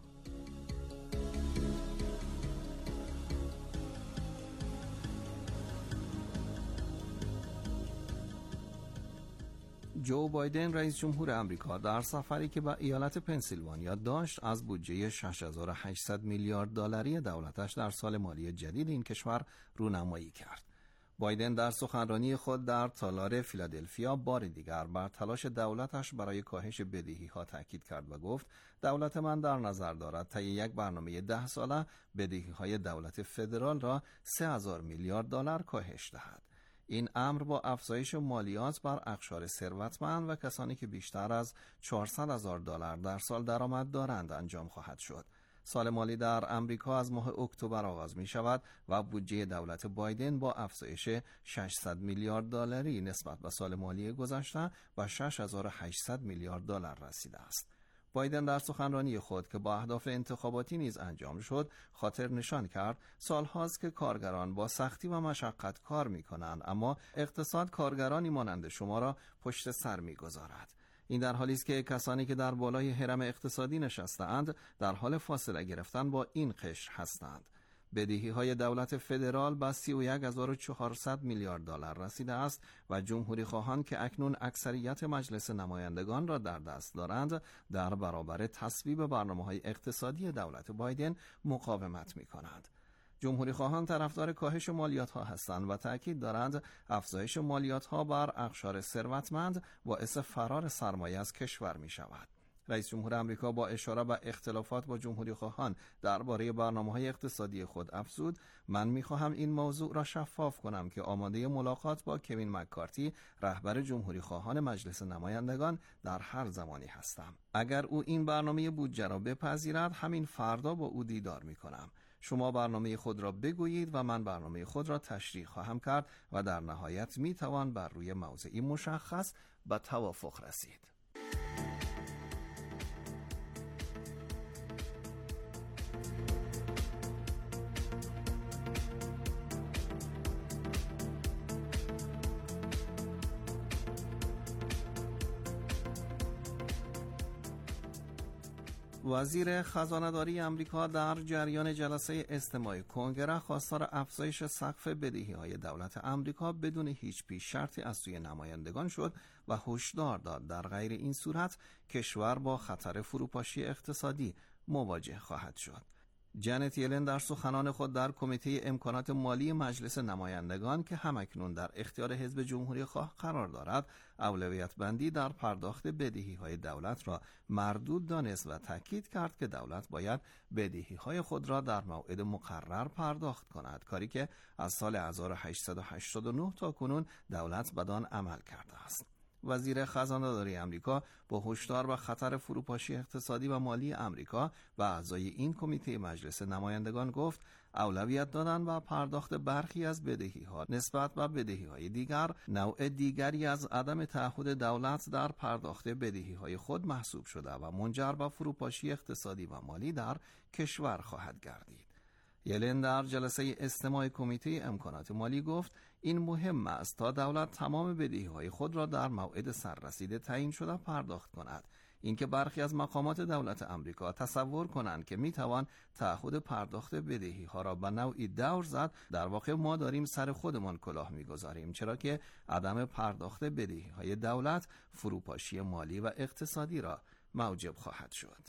Speaker 2: جو بایدن رئیس جمهور آمریکا در سفری که به ایالت پنسیلوانیا داشت از بودجه 6800 میلیارد دلاری دولتش در سال مالی جدید این کشور رونمایی کرد. بایدن در سخنرانی خود در تالار فیلادلفیا بار دیگر بر تلاش دولتش برای کاهش بدهی‌ها تاکید کرد و گفت دولت من در نظر دارد طی یک برنامه 10 ساله بدهی‌های دولت فدرال را 3000 میلیارد دلار کاهش دهد. این امر با افزایش مالیات بر اقشار ثروتمند و کسانی که بیشتر از 400,000 دلار در سال درآمد دارند انجام خواهد شد. سال مالی در امریکا از ماه اکتبر آغاز می شود و بودجه دولت بایدن با افزایش 600 میلیارد دلاری نسبت به سال مالی گذشته به 6800 میلیارد دلار رسیده است. بایدن در سخنرانی خود که با اهداف انتخاباتی نیز انجام شد خاطر نشان کرد سالهاست که کارگران با سختی و مشقت کار می کنند، اما اقتصاد کارگرانی مانند شما را پشت سر می گذارد. این در حالی است که کسانی که در بالای هرم اقتصادی نشسته‌اند در حال فاصله گرفتن با این قشر هستند. بدهی‌های دولت فدرال به 31400 میلیارد دلار رسیده است و جمهوری خواهان که اکنون اکثریت مجلس نمایندگان را در دست دارند در برابر تصویب برنامه‌های اقتصادی دولت بایدن مقاومت می‌کنند. جمهوری خواهان طرفدار کاهش مالیات‌ها هستند و تأکید دارند افزایش مالیات‌ها بر اقشار ثروتمند باعث فرار سرمایه از کشور می‌شود. رئیس جمهور آمریکا با اشاره به اختلافات با جمهوری خواهان درباره برنامه‌های اقتصادی خود افزود: من می‌خواهم این موضوع را شفاف کنم که آماده ملاقات با کوین مک‌کارتی رهبر جمهوری خواهان مجلس نمایندگان در هر زمانی هستم. اگر او این برنامه بودجه را بپذیرد همین فردا با او دیدار می‌کنم. شما برنامه خود را بگویید و من برنامه خود را تشریح خواهم کرد و در نهایت می‌توان بر روی موضوعی مشخص به توافق رسید. وزیر خزانه‌داری آمریکا در جریان جلسه استماع کنگره خواستار افزایش سقف بدهی‌های دولت آمریکا بدون هیچ پیش شرطی از سوی نمایندگان شد و هشدار داد در غیر این صورت کشور با خطر فروپاشی اقتصادی مواجه خواهد شد. جنت یلن در سخنان خود در کمیته امکانات مالی مجلس نمایندگان که همکنون در اختیار حزب جمهوری خواه قرار دارد، اولویت بندی در پرداخت بدهی‌های دولت را مردود دانست و تاکید کرد که دولت باید بدهی‌های خود را در موعد مقرر پرداخت کند، کاری که از سال 1889 تا کنون دولت بدان عمل کرده است. وزیر خزانه‌داری آمریکا با هشدار و خطر فروپاشی اقتصادی و مالی آمریکا و اعضای این کمیته مجلس نمایندگان گفت اولویت دادن و پرداخت برخی از بدهی‌ها نسبت به بدهی‌های دیگر نوع دیگری از عدم تعهد دولت در پرداخت بدهی‌های خود محسوب شده و منجر به فروپاشی اقتصادی و مالی در کشور خواهد گردید. یلن در جلسه استماع کمیته امکانات مالی گفت این مهم است تا دولت تمام بدهی‌های خود را در موعد سررسیده تعیین شده پرداخت کند. اینکه برخی از مقامات دولت آمریکا تصور کنند که میتوان تعهد پرداخت بدهی‌ها را به نوعی دور زد، در واقع ما داریم سر خودمان کلاه میگذاریم، چرا که عدم پرداخت بدهی‌های دولت فروپاشی مالی و اقتصادی را موجب خواهد شد.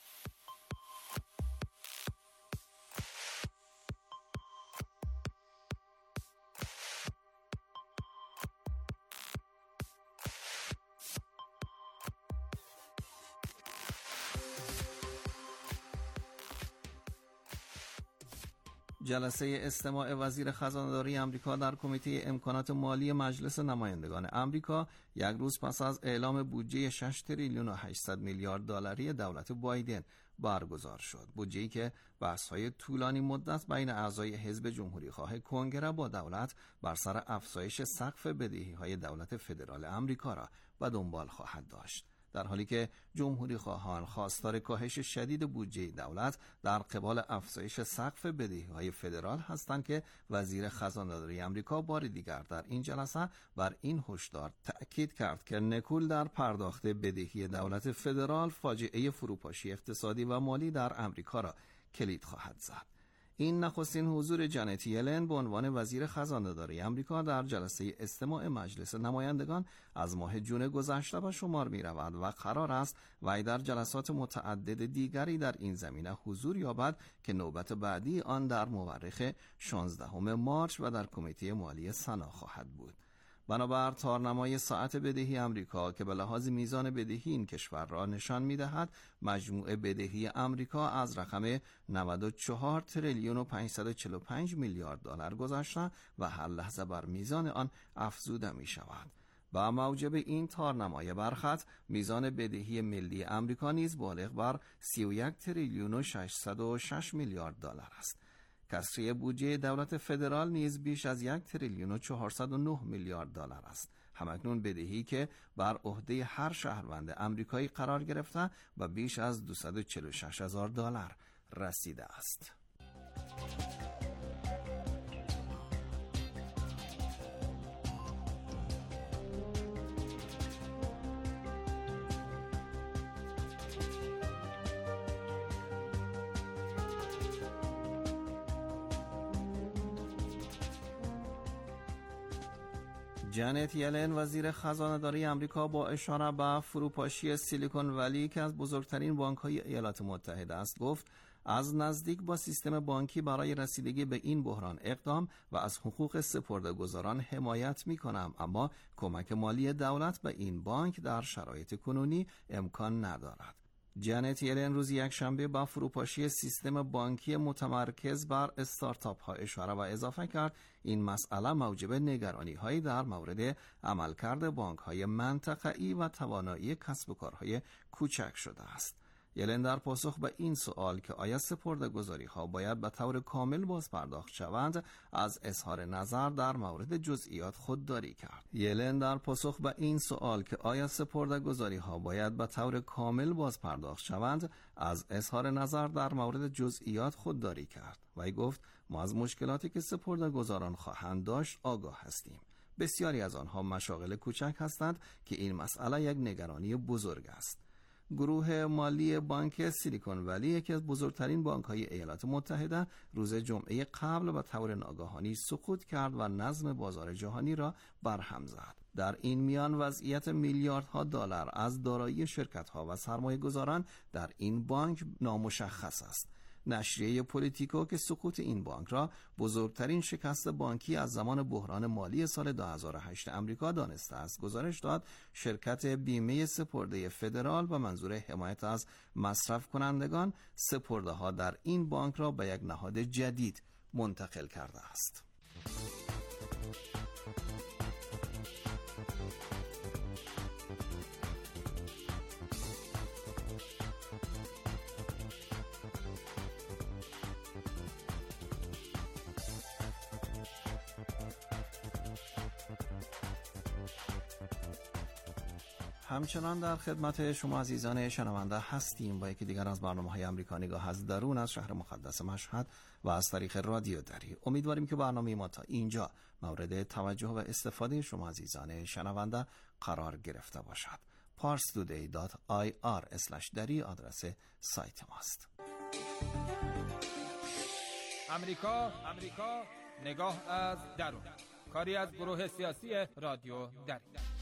Speaker 2: جلسه استماع وزیر خزانه‌داری آمریکا در کمیته امکانات مالی مجلس نمایندگان آمریکا یک روز پس از اعلام بودجه 6 تریلیون و 800 میلیارد دلاری دولت بایدن برگزار شد. بودجه‌ای که بحث‌های طولانی مدت بین اعضای حزب جمهوری خواه کنگره با دولت بر سر افزایش سقف بدهی‌های دولت فدرال آمریکا را به دنبال خواهد داشت. در حالی که جمهوری خواهان خواستار کاهش شدید بودجه دولت در قبال افزایش سقف بدهی‌های فدرال هستند که وزیر خزانه‌داری آمریکا بار دیگر در این جلسه بر این هشدار تأکید کرد که نکول در پرداخت بدهی دولت فدرال فاجعه فروپاشی اقتصادی و مالی در آمریکا را کلید خواهد زد. این نخستین حضور جنت یلن به عنوان وزیر خزانه‌داری آمریکا در جلسه استماع مجلس نمایندگان از ماه جون گذشته به شمار می رود و قرار است وی در جلسات متعدد دیگری در این زمینه حضور یابد که نوبت بعدی آن در مورخ 16 مارس و در کمیته مالی سنا خواهد بود. بنابر تارنمای ساعت بدهی آمریکا که به لحاظ میزان بدهی این کشور را نشان می‌دهد، مجموع بدهی آمریکا از رقم 94 تریلیون و 545 میلیارد دلار گذشته و هر لحظه بر میزان آن افزوده می‌شود. با موجب این تارنمای برخط، میزان بدهی ملی آمریکا نیز بالغ بر 31 تریلیون و 606 میلیارد دلار است. کسری بودجه دولت فدرال نیز بیش از 1 تریلیون و 409 میلیارد دلار است. همکنون بدهی که بر عهده هر شهروند آمریکایی قرار گرفته و بیش از 246,000 دلار رسیده است. جنت یلن وزیر خزانه‌داری آمریکا با اشاره به فروپاشی سیلیکون ولی که از بزرگترین بانک‌های ایالات متحده است گفت از نزدیک با سیستم بانکی برای رسیدگی به این بحران اقدام و از حقوق سپرده‌گذاران حمایت می‌کنم، اما کمک مالی دولت به این بانک در شرایط کنونی امکان ندارد. جنت یلن روز یکشنبه با فروپاشی سیستم بانکی متمرکز بر استارتاپ ها اشاره و اضافه کرد این مسئله موجب نگرانی هایی در مورد عملکرد بانک های منطقه‌ای و توانایی کسب و کارهای کوچک شده است. یلن در پاسخ به این سوال که آیا سپرده‌گذاری ها باید به طور کامل باز پرداخت شوند از اظهار نظر در مورد جزئیات خودداری کرد. یلن در پاسخ به این سوال که آیا سپرده‌گذاری ها باید به طور کامل باز پرداخت شوند از اظهار نظر در مورد جزئیات خودداری کرد. وی گفت ما از مشکلاتی که سپرده‌گذاران خواهند داشت آگاه هستیم. بسیاری از آنها مشاغل کوچک هستند که این مسئله یک نگرانی بزرگ است. گروه مالی بانک سیلیکون ولی، یکی از بزرگترین بانک‌های ایالات متحده، روز جمعه قبل به طور ناگهانی سقوط کرد و نظم بازار جهانی را برهم زد. در این میان وضعیت میلیاردها دلار از دارایی شرکت‌ها و سرمایه‌گذاران در این بانک نامشخص است. نشریه پولیتیکو که سقوط این بانک را بزرگترین شکست بانکی از زمان بحران مالی سال 2008 امریکا دانسته است، گزارش داد شرکت بیمه سپرده فدرال به منظور حمایت از مصرف کنندگان سپرده ها در این بانک را به یک نهاد جدید منتقل کرده است. همچنان در خدمت شما عزیزان شنونده هستیم با یکی دیگر از برنامه‌های امریکا نگاه از درون از شهر مقدس مشهد و از طریق رادیو دری. امیدواریم که برنامه ما تا اینجا مورد توجه و استفاده شما عزیزان شنونده قرار گرفته باشد. parstoday.ir/dari آدرس سایت ماست.
Speaker 20: امریکا نگاه از درون، کاری از گروه سیاسی رادیو دری.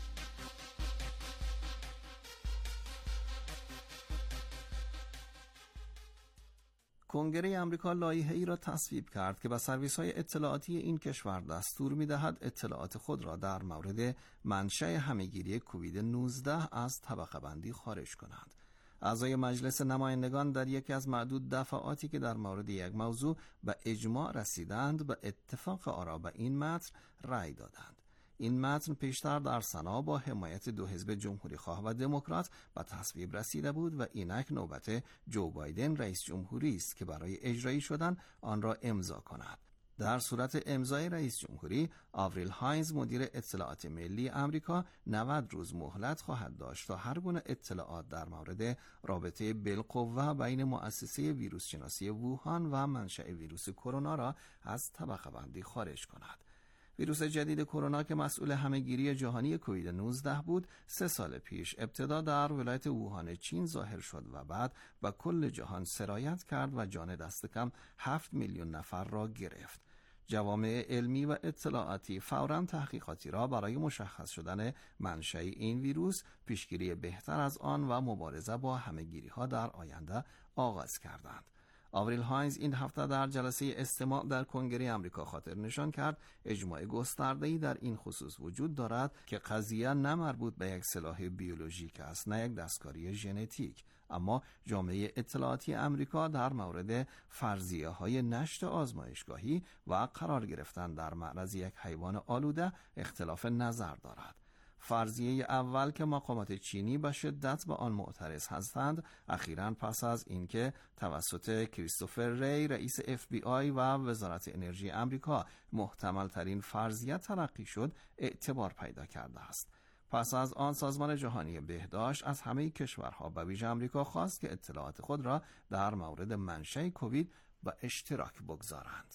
Speaker 2: کنگره آمریکا لایحه‌ای را تصویب کرد که به سرویس‌های اطلاعاتی این کشور دستور می‌دهد اطلاعات خود را در مورد منشأ همه‌گیری کووید 19 از طبقه بندی خارج کنند. اعضای مجلس نمایندگان در یکی از معدود دفعاتی که در مورد یک موضوع به اجماع رسیدند به اتفاق آرا به این متن رأی دادند. این متن پیشتر در سنا با حمایت دو حزب جمهوری خواه و دموکرات به تصویب رسیده بود و اینک نوبت جو بایدن رئیس جمهوری است که برای اجرایی شدن آن را امضا کند. در صورت امضای رئیس جمهوری، آوریل هاینز مدیر اطلاعات ملی آمریکا 90 روز مهلت خواهد داشت تا هر گونه اطلاعات در مورد رابطه بالقوه بین مؤسسه ویروس شناسی ووهان و منشأ ویروس کرونا را از طبقه بندی خارج کند. ویروس جدید کرونا که مسئول همه‌گیری جهانی کووید 19 بود، 3 سال پیش ابتدا در ولایت ووهان چین ظاهر شد و بعد به کل جهان سرایت کرد و جان دست کم 7 میلیون نفر را گرفت. جوامع علمی و اطلاعاتی فوراً تحقیقاتی را برای مشخص شدن منشأ این ویروس، پیشگیری بهتر از آن و مبارزه با همه‌گیری‌ها در آینده آغاز کردند. آوریل هاینز این هفته در جلسه استماع در کنگره آمریکا خاطر نشان کرد اجماع گسترده‌ای در این خصوص وجود دارد که قضیه نه مربوط به یک سلاح بیولوژیک است، نه یک دستکاری ژنتیک، اما جامعه اطلاعاتی آمریکا در مورد فرضیه‌های نشت آزمایشگاهی و قرار گرفتن در معرض یک حیوان آلوده اختلاف نظر دارد. فرضیه اول که مقامات چینی به شدت به آن معترض هستند، اخیراً پس از اینکه توسط کریستوفر ری رئیس FBI و وزارت انرژی آمریکا محتمل ترین فرضیه تلقی شد، اعتبار پیدا کرده است. پس از آن سازمان جهانی بهداشت از همه کشورها به ویژه آمریکا خواست که اطلاعات خود را در مورد منشأ کووید به اشتراک بگذارند.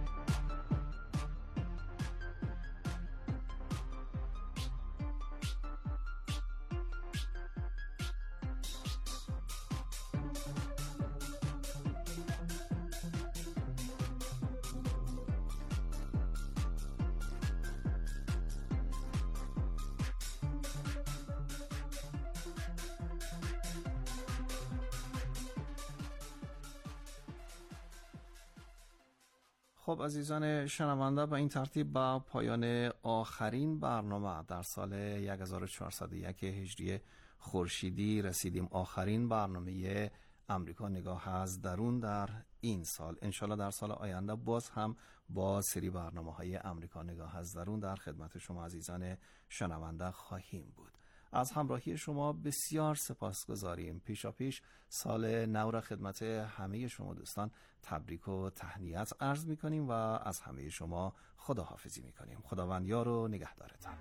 Speaker 2: خب عزیزان شنونده، به این ترتیب با پایان آخرین برنامه در سال 1401 هجری خورشیدی رسیدیم. آخرین برنامه امریکا نگاه از درون در این سال. انشالله در سال آینده باز هم با سری برنامه‌های امریکا نگاه از درون در خدمت شما عزیزان شنونده خواهیم بود. از همراهی شما بسیار سپاسگزاریم. پیشاپیش سال نو را خدمت همه شما دوستان تبریک و تهنیت عرض می‌کنیم و از همه شما خداحافظی می‌کنیم. خداوند یار و نگهدارتان.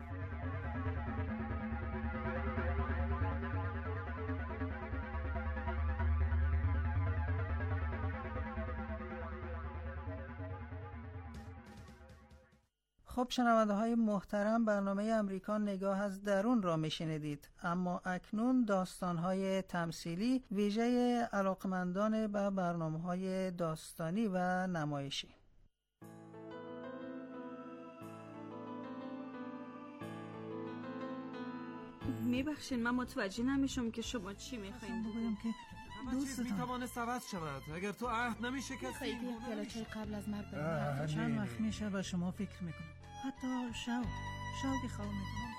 Speaker 5: خب شنونده های محترم، برنامه امریکا نگاه از درون را میشنیدید، اما اکنون داستان های تمثیلی ویژه علاقمندان به برنامه های داستانی و نمایشی.
Speaker 21: میبخشین من متوجه نمیشم که شما چی میخواین
Speaker 5: بگویم که
Speaker 22: دوستتان میتوانست عوض شود اگر تو عهد نمیشکستی.
Speaker 14: خیلی پیاله چای قبل از مرگ
Speaker 5: چند وقت میشه به شما فکر میکنم، حتی شوقی خواه میکنم.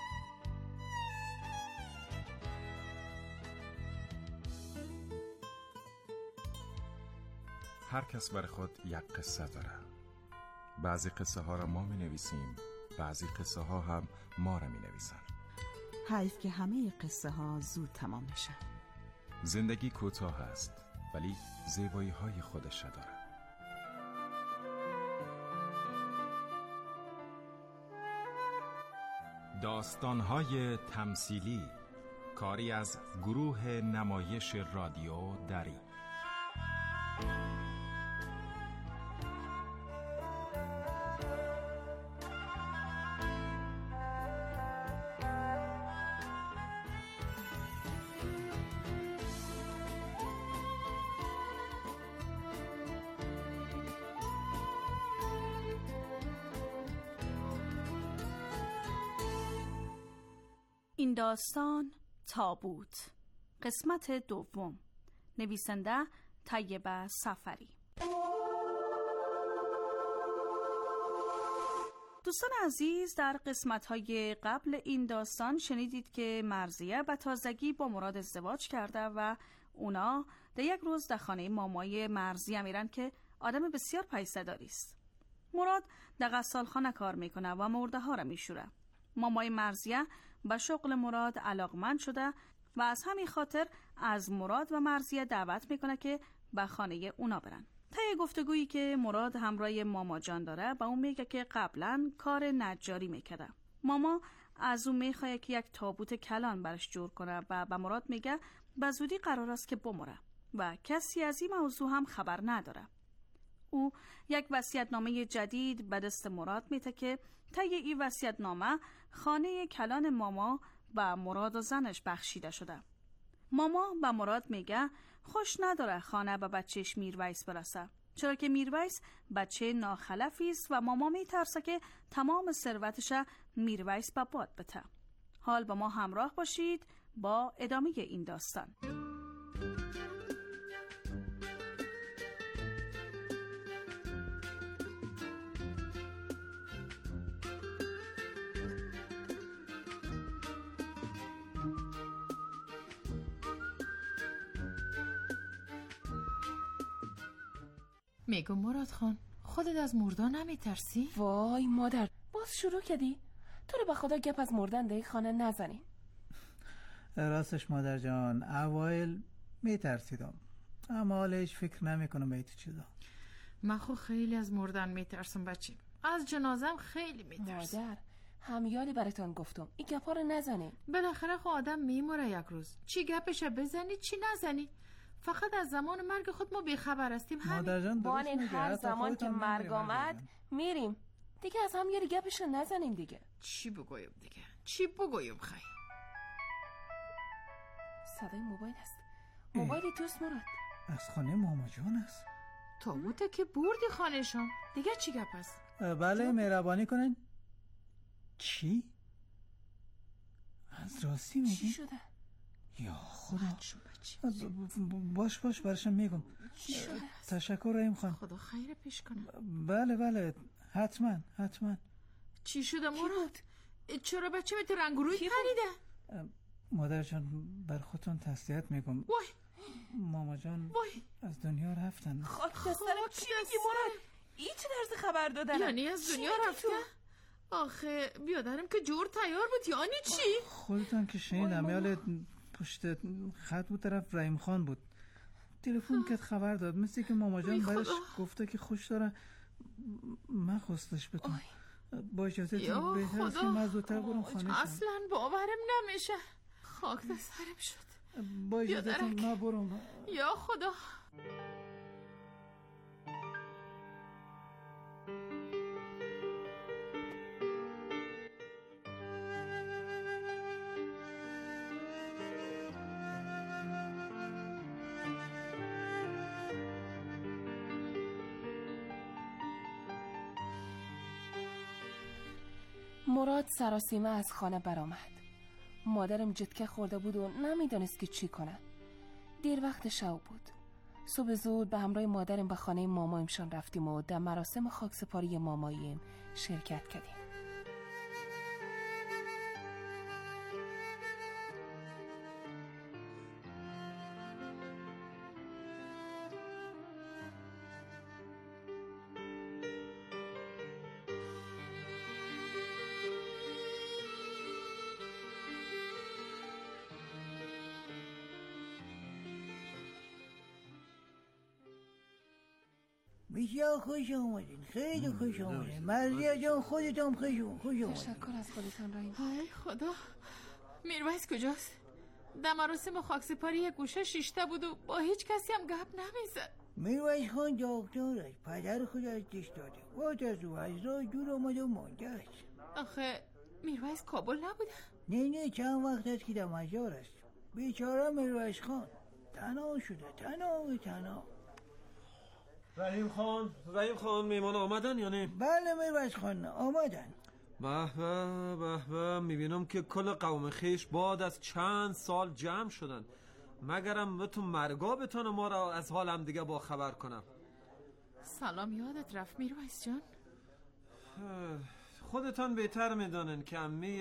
Speaker 23: هر کس برای خود یک قصه داره. بعضی قصه ها را ما می نویسیم، بعضی قصه ها هم ما را می نویسن.
Speaker 24: حیف که همه قصه ها زود تمام میشه.
Speaker 23: زندگی کوتاه است ولی زیبایی های خودش داره. داستان های تمثیلی، کاری از گروه نمایش رادیو دری.
Speaker 6: این داستان تابوت، قسمت دوم، نویسنده طیبه سفری. دوستان عزیز، در قسمت‌های قبل این داستان شنیدید که مرضیه به تازگی با مراد ازدواج کرده و اونا در یک روز در خانه مامای مرضیه میرن که آدم بسیار پیسه‌داری است. مراد در غسالخانه کار میکنه و مرده ها را میشوره. مامای مرضیه به شغل مراد علاقمند شده و از همین خاطر از مراد و مرضیه دعوت میکنه که به خانه اونا برن. طی گفتگویی که مراد همراه ماما جان داره به اون میگه که قبلا کار نجاری میکرده. ماما از اون میخواد که یک تابوت کلان برش جور کنه و به مراد میگه به زودی قرار است که بمره و کسی از این موضوع هم خبر نداره. او یک وصیت‌نامه جدید به دست مراد میده که طی این وصیت‌نامه خانه کلان ماما به مراد و زنش بخشیده شده. ماما به مراد میگه خوش نداره خانه به بچهش میرویس برسه، چرا که میرویس بچه ناخلفی است و ماما میترسه که تمام ثروتش میرویس به باد بده. حال با ما همراه باشید با ادامه این داستان.
Speaker 14: میگم مراد خان، خودت از مردن نمیترسی؟
Speaker 25: وای مادر، باز شروع کردی؟ تو رو به خدا گپ از مردن در این خانه نزنی.
Speaker 5: راستش مادر جان، اوایل میترسیدم، اما حالا هیچ فکر نمیکنم به این چیزا.
Speaker 14: من خود خیلی از مردن میترسم بچه، از جنازم خیلی میترسم.
Speaker 25: مادر همیالی براتون گفتم این گپا رو نزنی.
Speaker 14: بالاخره خود آدم میموره یک روز، چی گپش بزنی چی نزنی. فقط از زمان مرگ خود ما بیخبر هستیم. همین
Speaker 25: بانین هر زمان که مرگ آمد میریم دیگه، از هم یه گپش رو نزنیم دیگه.
Speaker 14: چی بگویم دیگه؟ چی بگویم خیلی؟
Speaker 25: صدای موبایل است. موبایل توست مراد؟
Speaker 5: از خانه ماما جان است.
Speaker 14: تابوته که بردی خانهشون، دیگه چی گپ است؟
Speaker 5: بله مهربانی کنین. چی؟ از راستی میگی؟
Speaker 25: چی شده؟
Speaker 5: یا خدا، باش برشم میگم. تشکر رحیم خان.
Speaker 14: خدا خیر پیش کنه.
Speaker 5: بله حتما.
Speaker 14: چی شده مراد؟ چرا بچه میتو رنگ روی پریده؟
Speaker 5: مادر جان بر خودتون تسلیت میگم.
Speaker 14: وای
Speaker 5: ماما جان از دنیا رفتن.
Speaker 25: خاک دسترم چی میگی مراد؟ این چه درز خبر دادن؟
Speaker 14: یعنی از دنیا رفته؟ آخه بیادرم که جور تیار بود، یعنی چی؟
Speaker 5: خودتون که شنیدم، یاله پشت خط بود طرف رحیم خان بود، تلفن کرد خبر داد، مثل که ماما جان برش گفته که خوش داره من خواستش بکنم. با اجازهتون بهتر است که من زودتر برم خانه.
Speaker 14: اصلا باورم نمیشه، خاک دسترم شد.
Speaker 5: با اجازهتون من برم.
Speaker 14: یا خدا.
Speaker 25: مراد سراسیمه از خانه برآمد. مادرم جتکه خورده بود و نمیدونست که چی کنه. دیر وقت شب بود. صبح زود به همراه مادرم به خانه مامایمشان رفتیم و در مراسم خاکسپاری ماماییم شرکت کردیم.
Speaker 1: بسیار خوش آمدین، خیلی خوش آمدین. مرزیه جان خودتان خوش آمدین.
Speaker 25: تشکر از خودتان رحیم.
Speaker 14: ای خدا، میرویس کجاست؟ در مراسم خاکسپاری یک گوشه شیشته بود و با هیچ کسی هم گپ نمیزد.
Speaker 1: میرویس خان دکتر است، پدر خود از دست داده. وقت از او از راه دور آمده و مانده است.
Speaker 14: آخه میرویس کابل نبوده؟
Speaker 1: نه چند وقت است که در مزار است. بیچاره میرویس خان تنها شده، تنها.
Speaker 22: رحیم خان میمان آمدن یا نه؟
Speaker 1: بله میرویس خان آمدن.
Speaker 22: به میبینم که کل قوم خیش بعد از چند سال جمع شدن. مگرم بتون مرگا بتونه ما را از حال هم دیگه با خبر کنم.
Speaker 14: سلام یادت رفت میرویس جان؟
Speaker 22: خودتان بهتر میدانن که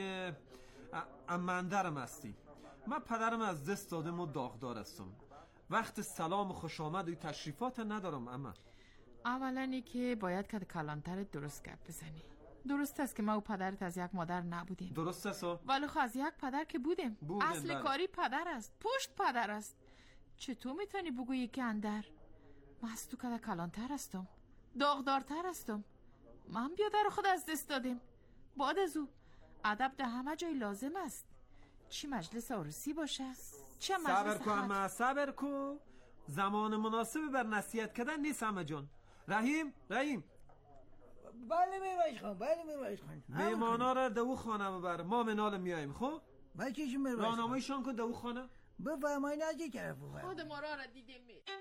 Speaker 22: امندرم هستی. من پدرم از دست دادم و داغدار هستم. وقت سلام و خوش آمد و تشریفات ندارم. اما
Speaker 14: اولا که باید که کلانترت درست گپ بزنی. درست است که ما و پدرت از یک مادر نبودیم.
Speaker 22: درست است
Speaker 14: ولی خب از یک پدر که بودیم. اصل بله. کاری پدر است، پشت پدر است. چطور میتونی بگویی که اندر؟ من از تو که کلانتر هستم، داغدارتر هستم. من بیادر خود از دست دادیم. بعد از او ادب در همه جای لازم است. چی مجلس عروسی باشه، چه مجلس
Speaker 22: صبر کو زمان مناسب بر نصیحت کردن نیست. همه جان رحیم
Speaker 1: بله میرویس خان
Speaker 22: میمانا را دو خانه ببر، ما منال میاییم. خب
Speaker 1: بچه‌ش میرویس خان
Speaker 22: راهنماییشان کن دو خانه.
Speaker 1: بفرمایید از این طرف بفرمایید.
Speaker 14: خود ما را دیدیم.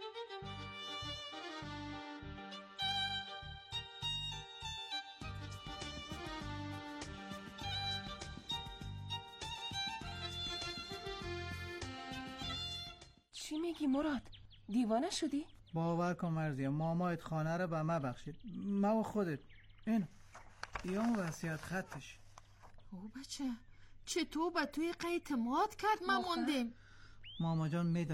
Speaker 25: چی میگی مراد؟ دیوانه شدی؟
Speaker 1: باور کن مرزیه، مامایت خانه رو به ما بخشید. ما و خودت این وصیت خطش.
Speaker 14: او بچه چطور به توی اعتماد کرد؟ ما موندیم.
Speaker 1: ماما جان